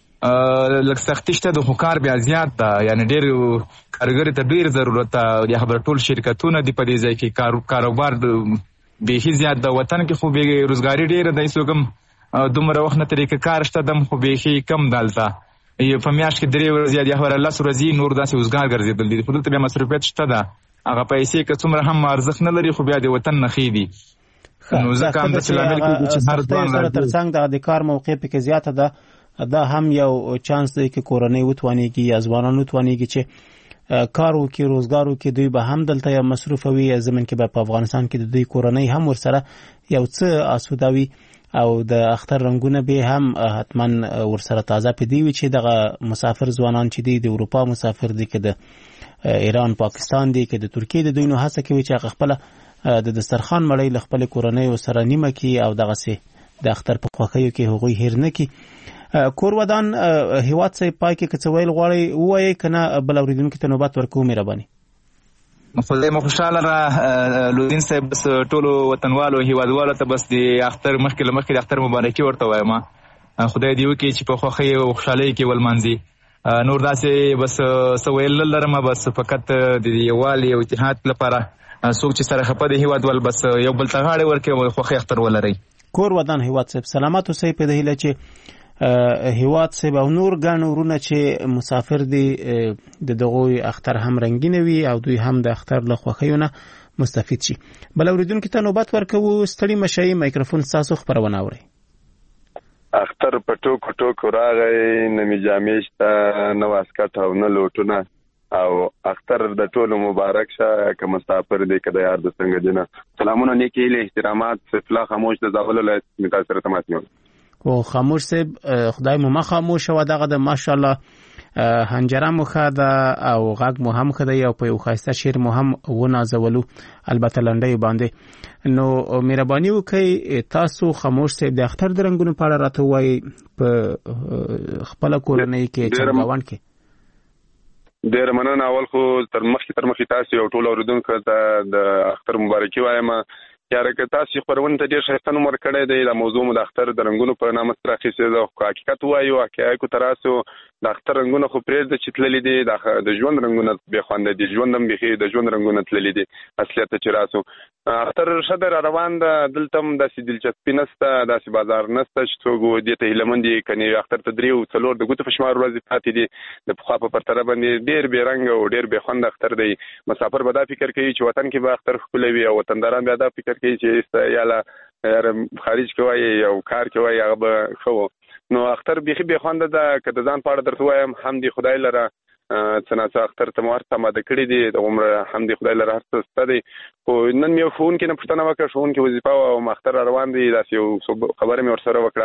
لږ سختي شته د خو کار بیا زیات ده یعنې ډېر کارګرې ته ډېر ضرورت ده یا خبره ټول شرکتونه دي په دې ځای کې کاروبار بیخي زیات ده وطن کې خو بې روزګاري ډېره ده هېڅوک هم دومره وخت نه طریقه کار شته دم خو بیخي کم ده هلته په میاشت کې 3 ورځې یا خبره 10 ورځې نور داسې وزګار ګرځېدل دي خو دلته بیا مصروفیت شته ده هغه پیسې که څومره هم ارزښت نه لري خو بیا د وطن نه ښې دي نو ځکه همداسې لامل کېږي چې هر ځوان سره تر څنګ د کار موقع پکې زیاته ده دا هم یو چانس دی چې کورنۍ وتوانېږي یا ځوانان وتوانېږي چې کار وکړي روزګار وکړي دوی به هم دلته یا مصروفه وي یا زمن کې به په افغانستان کې د دوی کورنۍ هم ورسره یو څه آسوده وي او د اختر رنګونه به هم حتما ورسره تازه پدې وي چې دغه مسافر ځوانان چې دي د اروپا مسافر دي که د ایران پاکستان دي که د ترکیې د دوی نو هڅه کوي چې هغه خپله د دسترخوان مړۍ له خپلې کورنۍ سره نیمه کړي او دغسې د اختر په خوښیو کې هغوی هیر نه کړي کور ودان هیواد صاحب پای کې که څه ویل غواړئ ووایئ که نه بل اورېدونکي ته نوبت ورکوو مهرباني خدای مو خوشحاله را لودین صاحب بس ټولو وطنوالو هیوادوالو ته بس د اختر مخکې له مخکې د اختر مبارکي ورته وایم خدای دې وکړي چې په خوښۍ او خوشحالۍ کې ولمانځي نور داسې بس څه ویل نه لرم بس فقط د یووالي او اتحاد لپاره څوک چې سره خپه د هیوادوال بس یو بل ته غاړې ورکړي او خوښۍ اختر ولرئ کور ودان هیواد صاحب سلامت اوسئ په دې هیله چې هیواد صاحب او نور ګڼ ورونه چې مسافر دي د دغوی اختر هم رنګینه وي او دوی هم د اختر له خوښیو نه مستفید شي بل اورېدونکي ته نوبت ورکوو ستړي مه شئ مایکروفون ستاسو خپرونه اورئ اختر په ټوکو ټوکو راغی نه مې جامې شته نه واسکټ او نه لوټونه او اختر د ټولو مبارک شه که مسافر دی که د یار د څنګه دي نه سلامونه نیکې هیلې احترامات سفلا خاموش د زابل ولایت مې تاسو سره تماس نیول او خاموش صاحب خدای مو ما خاموش و دغه د ماشاءالله هنجره مو ښه ده او غږ مو هم ښه دی او په یو ښایسته شعر مو هم ونازولو البته لنډۍ باندې نو مهرباني وکړئ تاسو خاموش صاحب د اختر د رنګونو په اړه راته ووایئ په خپله کورنۍ کې چمګاونډ کې ډېره مننه اول خو تر مخکې تاسو یو ټول اورېدونکو ته د اختر مبارکي وایم یاره که تاسو خپرونې ته ډېر ښایسته نوم ورکړی دی دا موضوع مو د اختر د رنګونو په نامه سره اخیستې ده خو حقیقت ووایو حقایقو ته راسو د اختر رنګونه خو پرېږده چې تللي دي د ژوند رنګونه بې خونده دي ژوند هم بیخي د ژوند رنګونه تللي دي اصلیت ته چې راسو اختر ښه ده راروان ده دلته هم داسې دلچسپي نشته داسې بازار نشته چې څوک دې ته هیلهمند دي کنې اختر ته 3 او 4 د ګوتو په شمار ورځې پاتې دي د پخوا په پرتله باندې ډېر بې رنګه او ډېر بې خونده اختر دی مسافر به دا فکر کوي چې وطن کې به اختر ښکلی وي او وطنداران بیا دا فکر کوي چې یاله خارج کې وایي او کار کې وایي هغه به ښه و نو اختر بیخي بې خونده ده که د ځان په اړه درته وایم حمدي خدای لره څه ناڅه اختر ته مو هر څه اماده کړي دي د عمره حمدي خدای لره هر څه شته دی خو نن مې یو ښوونکي نه پوښتنه وکړه ښوونکي وظیفه وه او اختر را روان دی داسې یو خبره مې ورسره وکړه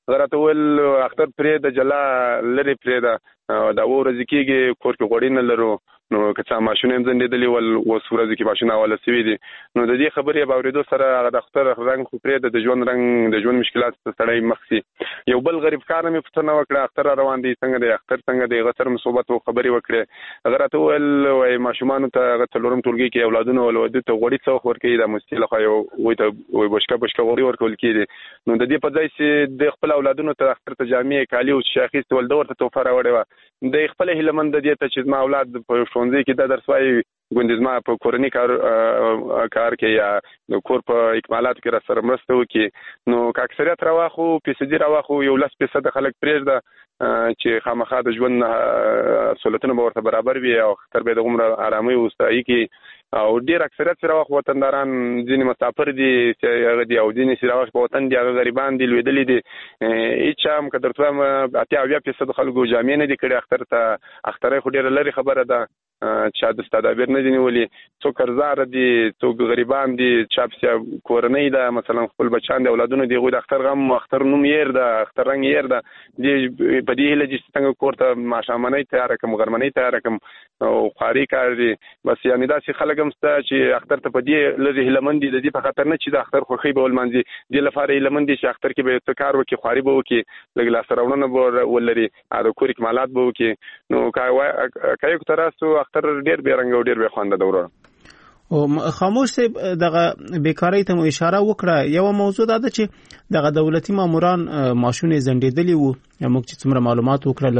غراته ول اختر پرې د جلا لري پرې دا ورځ کېږي کور کې غوړی نه لرو نو کچا ماشونه هم زندېدلې ول وسورځ کې ماشونه والا سوي دي نو د دې خبرې باورېدو سره د اختر رنګ خو پرې د ژوند رنګ د ژوند مشکلات سره مخسي یو بل غریب کار مې پوښتنه وکړه اختر روان دي څنګه د اختر څنګه د غسر مصوبت او خبرې وکړه غراته ول وای ماشومان ته غتلورم ټولګي کې اولادونه ولود ته غوړی څو خور کې د مستله خو یو وای ته وای بشکا غوړی ورکول کېږي نو د دې په ځای چې د خپل اولادونو ته اختر ته جامع کالی او شاخیست ول د ورته توفه راوړې د خپل هلمند د دې ته چې ما اولاد په ښوونځي کې د درس وایي ګوندزما په کورنۍ کار کې یا د کور په اکمالاتو کې را سره مرسته وکړي نو که اکثریت راواخو پیسې راواخو یو 10% خلک پرېږده چې خامخا د ژوند سہولتونه به ورته برابر وي او خطر به د عمر آرامي وستایي کې او ډیر اکثریت سره وخت وطنداران ځینې مسافر دي چې هغه دي او ځینې سره وخت په وطن دي هغه غریبان دي لویدلې دي هیڅ هم کدرته 80% خلکو جامع نه دي کړي اختر ته اخترې خو ډیر لري خبره ده چې د تدابیر نه دي نیولې څو قرضدار دي څو غریبان دي چاپسیا کورنۍ ده مثلا خپل بچان دي اولادونه دي غوډ اختر غم اختر نوم ير ده اختر رنګ ير ده دي په دې هله چې څنګه کوړه ماشامنۍ تیار کوم غرمنۍ تیار کوم او خاري کار دي بس یعنی دا چې خلک هم چې اختر ته په دې لږه هلمندي د دې په خاطر نه چې د اختر خوخي به ولمنځي د لپاره هلمندي چې اختر کې به تکار وکي خاري به وکي لګ لا سرهونه به ولري اده کور کمالات به وکي نو کای تراسو اختر ډیر بیرنګ او ډیر به خوانده دوره او خاموش صاحب دغه بیکاری ته اشاره وکړه یو موضوع دا ده چې دغه دولتي ماموران ماشونه زندېدلی وو موږ چې څومره معلومات وکړل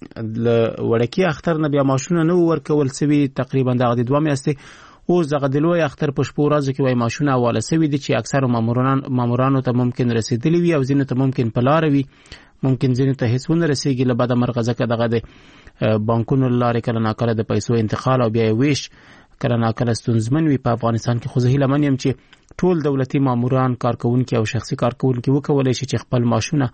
وړکی اختر نه بیا ماشونه نو ورکول سوي تقریبا دغه 2 میاشتې او زغه د لوی اختر په شپو ورځو کې وای ماشونه حواله سوي دي چې اکثر مامورانو ته ممکن رسیدلی وي او ځینې ته ممکن پلار وي ممکن ځینې ته هیڅ ونه رسیږي له بعد مرغزه کې دغه د بانکونو لارې کله ناکله د پیسو انتقال او بیا ویش کله ناکله ستونزمن وي په افغانستان کې خو زه هیله منم چې ټول دولتي ماموران کارکونکي او شخصي کارکونکي وکولای شي چې خپل ماشونه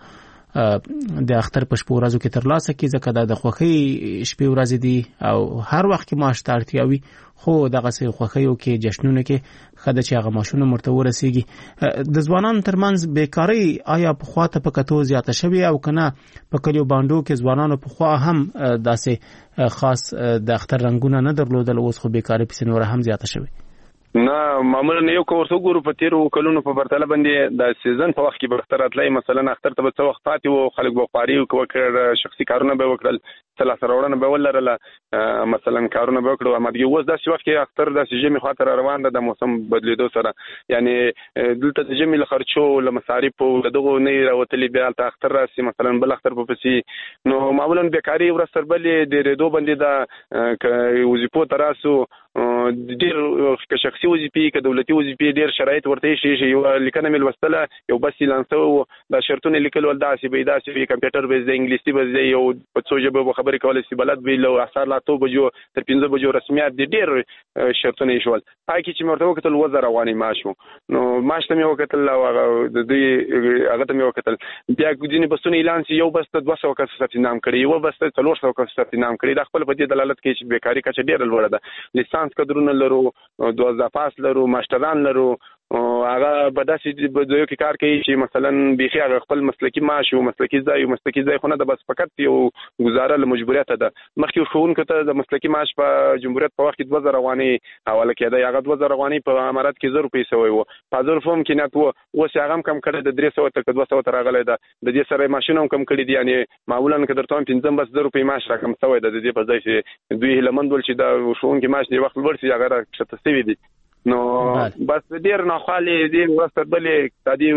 د اختر په شپو ورځو کې ترلاسه کړي ځکه د خوخي شپې ورځې دي او هر وخت کې معاش ته اړتیا وي خو دغه سه خوخیو کې جشنونه کې خدای چې هغه ماشونه مرته ورسیږي د ځوانانو ترمنځ بیکاری آیا په خواته په کتو زیاته شوی او کنه په کلیو باندو کې ځوانانو په خوا هم داسې خاص د اختر رنگونه نه درلودل اوس خو بیکاری په سنوره هم زیاته شوی نه معمولا یو کورسو ګورو په تیرو کلونو په پرتله باندې د سیزن په وخت کې به اختر اتلای مثلا اختر ته به څو وخت پاتې وو خلک به خاري وکړ شخصي کارونه به وکړل ثلاث راوړنه به ولرله مثلا کارونه به وکړو امدګي اوس د وخت کې اختر د سیجمي خاطر روان ده د موسم بدلیدو سره یعنی دلته د جمی لخرچو لمصارف او دغه نه راوتلې بیا ته اختر راسي مثلا بل اختر په پسې نو معمولا بیکاری ورسره بلې د ریدو باندې د وظیفو تراسو ډیر شخصي وظیفې ک دولتي وظیفې ډیر شرایط ورته شي یو لیکنه مل وستله یو بس لانسو د شرطونه لیکل ول داسې به داسې به کمپیوټر به د انګلیسي به یو په څو ژبه خبرې کولای شي بلد به لو اثر لا تو بجو تر 15 بجو رسمیت ډیر شرطونه شول پای کې چې مرته وکتل وزر رواني ماشو نو ماش ته مې وکتل د دې هغه ته مې وکتل بیا ګډینه بسونه اعلان شي یو بس 200 کس ستنام کړی یو بس 300 کس ستنام کړی د خپل په دې دلالت کوي چې بیکاری کچه ډیر لوړه ده لیسانس کډرونه لرو 12 پاس لرو ماستران لرو هغه په داسې بدویو کې کار کوي چې مثلا بيخي هغه خپل مسلکی معاش او مسلکی ځای خونه د بس فقط یو گزاره له مجبوریت ده مخکې شوون کته د مسلکی معاش په جمهوریت په وخت کې 2000 افغاني حواله کېده هغه 2000 افغاني په امارات کې 1000 روپۍ سوی وو په 1000 فوم کې نه وو اوس هغه کم کړی د 300 تر 200 تر غلې ده د دې سره ماشینوم کم کړی دي یعنی معمولا کدر ته 15 بس 1000 روپۍ معاش راکم سوی ده د دې په ځای چې دوی هلمند ول چې دا شوون کې معاش دی وخت ورسي هغه شته سوي دي نو بس ډیر نه خالي دي ورسره بلې تادي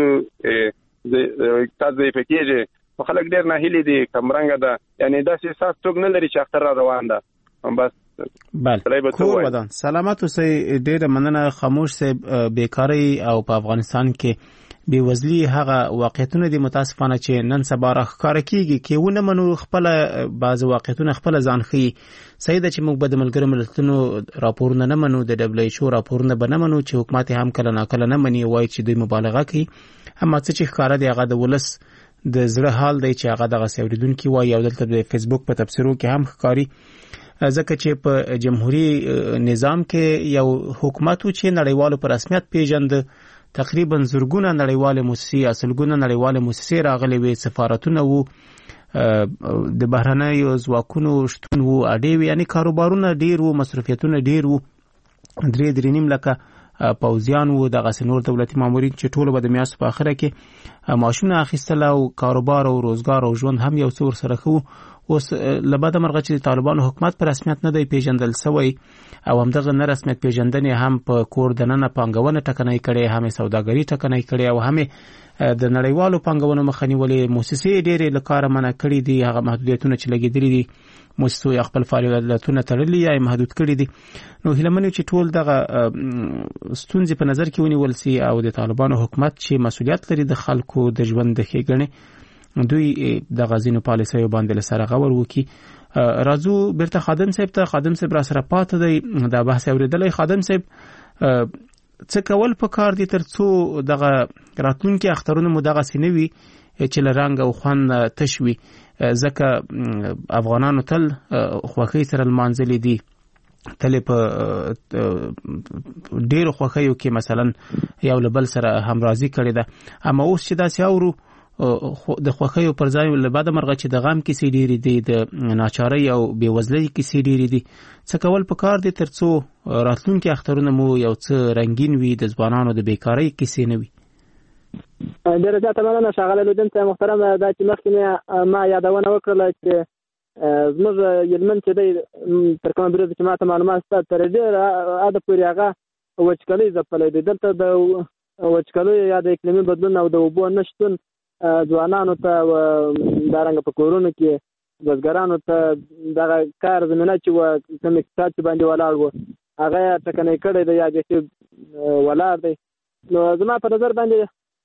تاسو پکېږي خلک ډیر نه هلي دي کمرنګ ده یعنی دا سیاست څوک نه لري چې اختر روان ده بس بله کور ودان سلامت اوسئ ډیر مننه خاموش صاحب بیکاری او په افغانستان کې بیوزلی هغه واقعیتونه دي متاسفانه چې نن سبا راخکاره کیږي کې ونه منو خپل بعض واقعیتونه خپل ځان خي سیده چې موږ د ملګرو ملتونو راپورونه نه منو د دبليو ایچ او راپورونه به نه منو چې حکومت هم کله ناکله نه مني وایي چې دوی مبالغه کوي اما چې ښکارا دی هغه د ولس د زړه حال دی چې هغه دغه سیوریدونکو وایي او دلته د فیسبوک په تفسیرو کې هم ښکاری ځکه چې په جمهوریت نظام کې یو حکومت چې نړیوالو پر رسمیت پیژند تقریبا زرګونه نړیواله موسسې اصلګونه نړیواله موسسې راغلي وي سفارتونه وو د بهرنیو ځواکونو شتون وو اډې یعنی کاروبارونه ډیر وو مصرفیتونه ډیر وو 3.5 لکه پوځیان وو دغه سنور دولتي مامورین چې ټول به د میاشتې په اخره کې معاشونه اخیستل او کاروبار او روزګار او ژوند هم یو څور سره خو اوس لباده مرغه چې طالبانو حکومت پر رسمیت نه دی پیژندل سوی او هم دغه نه رسمیت پیژندنې هم په کور دننه پانګونه ټکنۍ کړي هم سوداګري ټکنۍ کړي او هم د نړیوالو پانګونو مخنیولې موسسې ډېرې لکاره منع کړي دي هغه محدودیتونه چې لګیدلي دي موسسو خپل فعالیتونه تړلي یا محدود کړي دي نو هیلمنو چې ټول دغه ستونزې په نظر کې ونیول سي او د طالبانو حکومت چې مسؤلیت لري د خلکو د ژوند د ښېګڼې دوی د غزینو پالیسیو باندې سره غور وکي راځو بیرته خادم صاحب را سره پاتې دی دا بحث اوریدلای خادم صاحب څه کول پکار دي ترڅو دغه راتلونکي اخترونه مو دغه سینوي چې لرنګ او خوان تشوي ځکه افغانانو تل خوخي سره المنځلې دي تل په ډېر خوخیو کې مثلا یو لبل سره همراضي کړي ده اما اوس چې دا سیاورو د خوخیو پر ځای لباده مرغه چې د غم کې سیډيري دي د ناچارۍ او بیوزلۍ کې سیډيري دي څه کول پکار دي ترڅو راتلونکي اخترونه مو یو څه رنگین وي د ځوانانو د بیکاری کې سینوي ډېر زیاته مننه ښاغلی لودین صاحب محترم دا چې مخکې ما یادونه وکړله چې زموږ یلمن چې دی تر کومه بریده چې ما ته معلومات شته تر ډېره حده پورې هغه وچکلۍ ځپلی دی دلته د وچکلۍ یا د اقلیمي بدلون او د اوبو نه شتون ځوانانو ته دارنګه په کورونو کې بزګرانو ته دغه کار زمینه چې کوم اقتصاد چې باندې ولاړ و هغه ټکنۍ کړی دی یا چې ولاړ دی نو زما په نظر باندې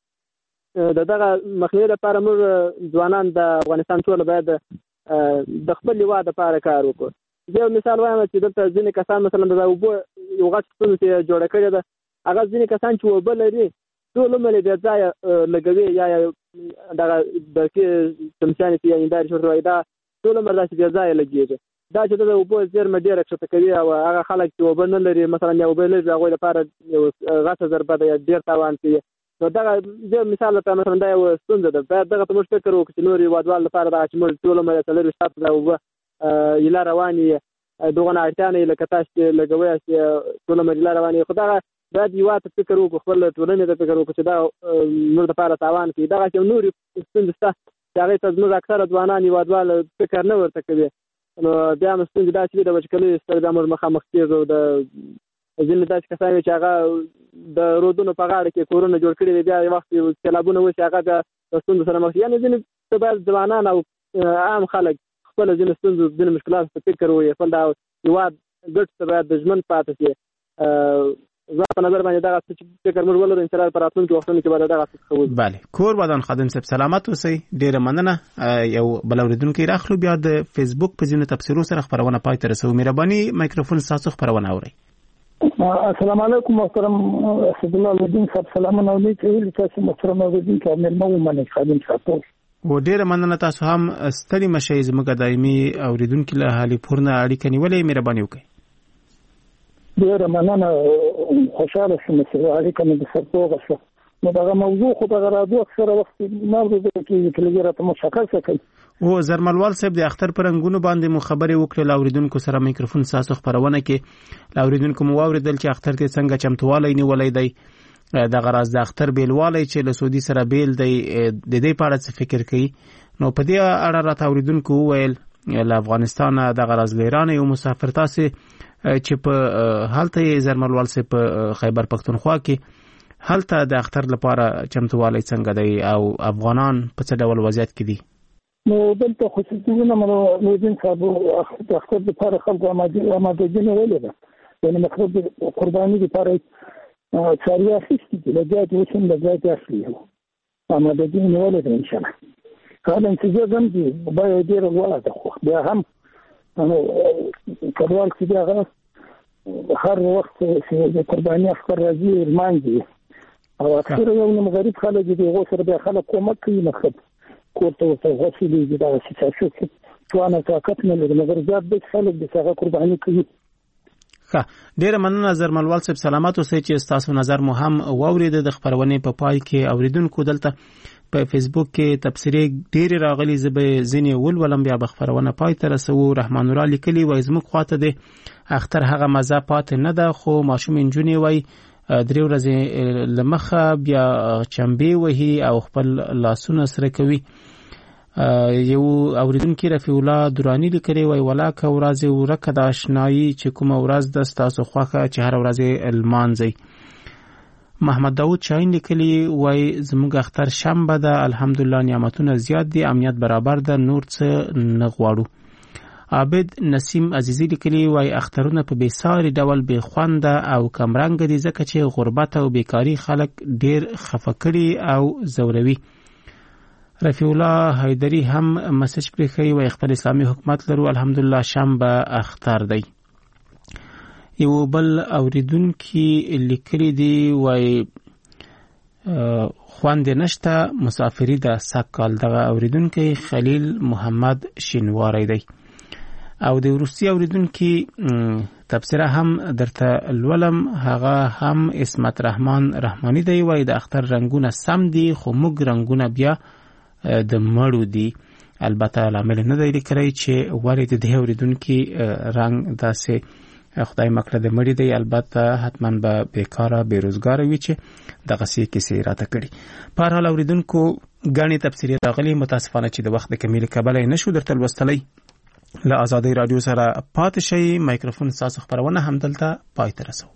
دغه مخنیوي لپاره موږ ځوانان د افغانستان ټول باید د خپل هېواد لپاره کار وکړو زه مثال وایم چې دلته ځینې کسان مثلا د اوبو یو غټ ستونزه جوړه کړې ده هغه ځینې کسان چې اوبه لري ټول عمر یې بې ځایه لګوي یا دغه برقي چمچانې چې هندارې شوروي دا ټول عمر داسې بې ځایه لګېږي دا چې د اوبو زیرمه ډېره کښته کوي او هغه خلک چې اوبه نه لري مثلا یا اوبه لري هغوی لپاره یو غټه ضربه ده یا ډېر تاوان کوي نو دغه زه مثال ته مثلا دا یو ستونزه ده باید دغه ته موږ فکر وکړو چې نور هېوادوال لپاره دغه چې موږ ټول عمر 40 ساعته د اوبه ایله روانې دغه نه اړتیا نه لکه تاسو چې لګوئ چې ټول عمر ایله روانې خو دغه باید هېواد ته فکر وکړو خپل ټولنې ته فکر وکړو چې دا موږ لپاره تاوان کوي دغه چې نورې ستونزې شته چې هغې ته زموږ اکثره ځوانان هېوادوال فکر نه ورته کوي نو بیا هم ستونزې داسې وي د وچکلۍ سره بیا موږ مخامخ کېږو د ځینې داسې کسان وي چې هغه د رودونو په غاړه کې کورونه جوړ کړي دي بیا یو وخت سیلابونه وشي هغه بیا د ستونزو سره مخ یعنې ځینې باید ځوانان او عام خلک خپله ځینې ستونزو ځینې مشکلاتو ته فکر وکړي خپل دا هېواد ګټو ته باید د ژمن پاتې شي زما په نظر باندې دغه څه چې فکر موږ ولرو انشاءالله په راتلونکي وختونو کې به دغه څه ښه وځي بله کور ودان خادم صاحب سلامت اوسئ ډېره مننه یو بل اورېدونکی راخلو بیا د فیسبوک په ځینو تبصرو سره خپرونه پای ته رسوو مهرباني مایکروفون ستاسو خپرونه اورئ السلام علیکم محترم اسد الله لودین صاحب سلامونه علیکم تاسو محترم اوریدونکو مېلمه ومنئ خادم صاحب و ډېره مننه تاسو هم ستړي مشئ زموږ دایمي اوریدونکي له حالې پورنه اړیکه نیولې مهرباني وکړئ ډېره مننه خوشحاله شوم چې اړیکه مې درسره شوه نو دغه موضوع خو دغه راډیو اکثره وخت ما ورته کې کلیږي راته مشکل څه کوي او زرملوال صاحب د اختر پر رنگونو باندې مو خبرې وکړې لاوریدونکو سره میکروفون ساسو خبرونه کې لاوریدونکو مو واوریدل چې اختر ته څنګه چمتووالی نیولای دی د غراض د اختر بیلوالی چې له سعودي سره بیل دی د دې په اړه څه فکر کوي نو په دې اړه راته اوریدونکو ویل له افغانستان د غراض لیران یو مسافر تاسو چې په حالت زرملوال صاحب په خیبر پختونخوا کې حالت د اختر لپاره چمتووالی څنګه دی او افغانان په څه ډول وضعیت کې دي نو دلته خصوصیونه مله لودین صاحب اختر لپاره خلک آمادګي نه ولې ده یعنی مطلب قرباني لپاره څاروي اخیستي دي لګیات وسم لګیات اصلي آمادګي نه ولې ده ان شاء الله کله چې زم دي باید ډیر ولا ده خو بیا هم نو کډوال چې هغه هر وخت چې قرباني اختر راځي مانځي او اکثر یو غریب خلک دي هغه سره به خلک کومک کوي نه خد کوته غوښتي دي دا چې تاسو څه طاقت نه لري مګر زیات به خلک د څنګه قرباني کوي ډیره مننه زرملوال صاحب، سلامات اوسئ چې تاسو نظر مو هم واورید. د خبرونه په پای کې اوریدونکو دلته په فیسبوک کې تبصرې ډېرې راغلي، زه ځینې ولولم بیا به خبرونه پای ته رسوو. رحمان الله لیکلي وایي زموږ خواته د اختر هغه مزه پاتې نه ده، خو ماشوم نجونې وایي 3 ورځې لمخه بیا چمبې وهي او خپل لاسونه سره کوي. یو اوریدونکو رفیع الله درانی لیکلی وای ولاکه ورځ ورکه د آشنایی چې کومه ورځ د تاسو خوخه چې هر ورځ المانځي. محمد داود شاهین لیکلی وای زموږ اختر شنبه ده، الحمدلله نعمتونه زیات دي، امنیت برابر ده، نور څه نه غواړو. عابد نسیم عزیزی لیکلی وای اخترونه په بیساری ډول بے خوانده او کمرنګ دي، ځکه چې غربت او بیکاری خلک ډیر خفه کړي او زوروي. رفیع الله حیدری هم مسج پرېښی وای خپل اسلامي حکومت لرو، الحمدلله شنبه اختر دی. یو بل اوریدونکي لیکلی دی وای خوند نشته، مسافری ده سکال. دغه اوریدونکي خلیل محمد شینواری دی. او د روسي اوریدونکي تبصره هم درته لولم، هغه هم اسمت رحمان رحمانی دی. وای د اختر رنگونه سم دي، خو موږ رنگونه بیا د مړو دي. البته لامل نه دی لیکلی چې ولې د دې اوریدونکي رنگ داسې خدای مکړه د مړي دی. البته حتما به بیکاره بیروزګاره وي چې دغه سې کیسې راته کړي. په هر حال اوریدونکو غاڼې تفسیري راغلي، متاسفانه چې د وخت د کمیل کبله نشو درته لوستلی. له آزادۍ رادیو سره پاتې شئ. مایکروفون تاسو خبرونه هم دلته پای ته رسو.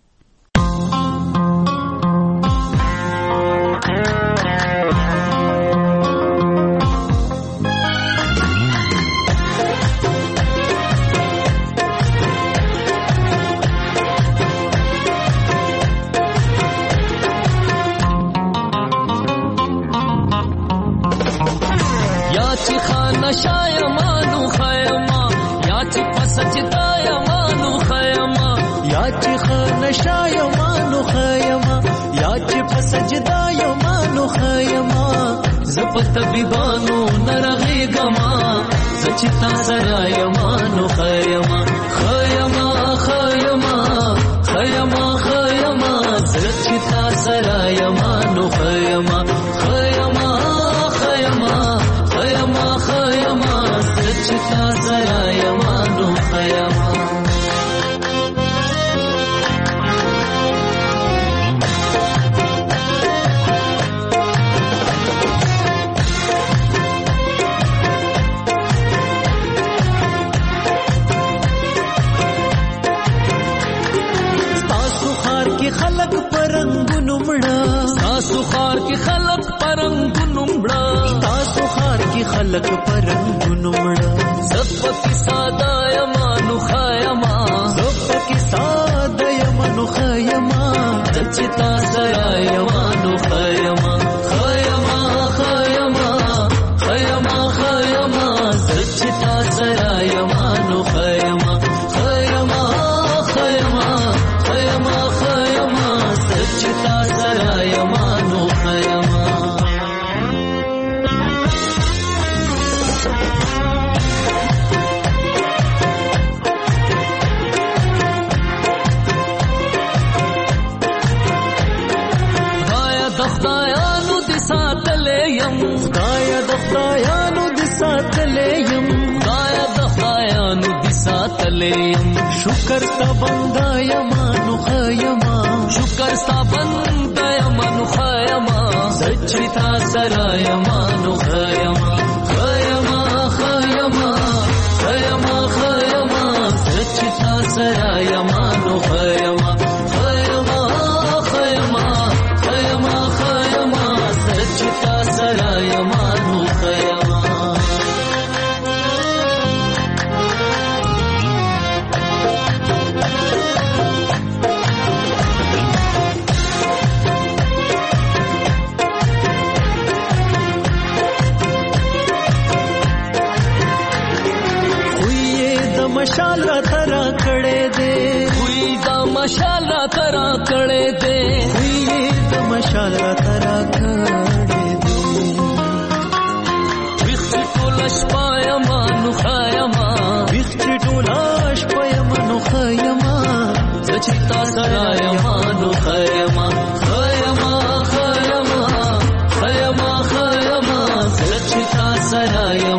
شایمانو خیما یا چې پسجدا یمانو خیما یا چې خان شایمانو خیما یا چې پسجدا یمانو خیما زپت بیبانو نرغی گما سچتا سرا یمانو خیما خیما خیما خیما خیما سچتا سرا یمانو خیما خیما خیما خیما خیما سچتا سرا یمانو خیما خلق پرنګونو مړه تاسو خار کې خلق پرنګونو مړه تاسو خار کې خلق پرنګونو مړه زپکی ساده یمانو خیما زپکی ساده یمانو خیما چتا سرا یمانو خیما خیما خیما خیما خیما چتا سرا یمانو خیما خیما خیما خیما خیما سچتا سرا یمانو خیما خدایا د خدایانو د ساتلې يم خدایا د خدایانو د ساتلې يم خدایا د خدایانو د ساتلې يم شکر تا بندا یمانو خیما شکر تا بندا یمانو خیما سچتا سرا یمانو خیما خیما خیما خیما خیما سچتا سرا یمانو خیما خیما خیما خیما خیما سچتا سرا یمانو خیما مشال را ترا کړه دے وی دا مشال را ترا کړه دے وی دا مشال را ترا کړه دے وخت ټولش پایما نو خیما وخت ټولش پایما نو خیما سرایم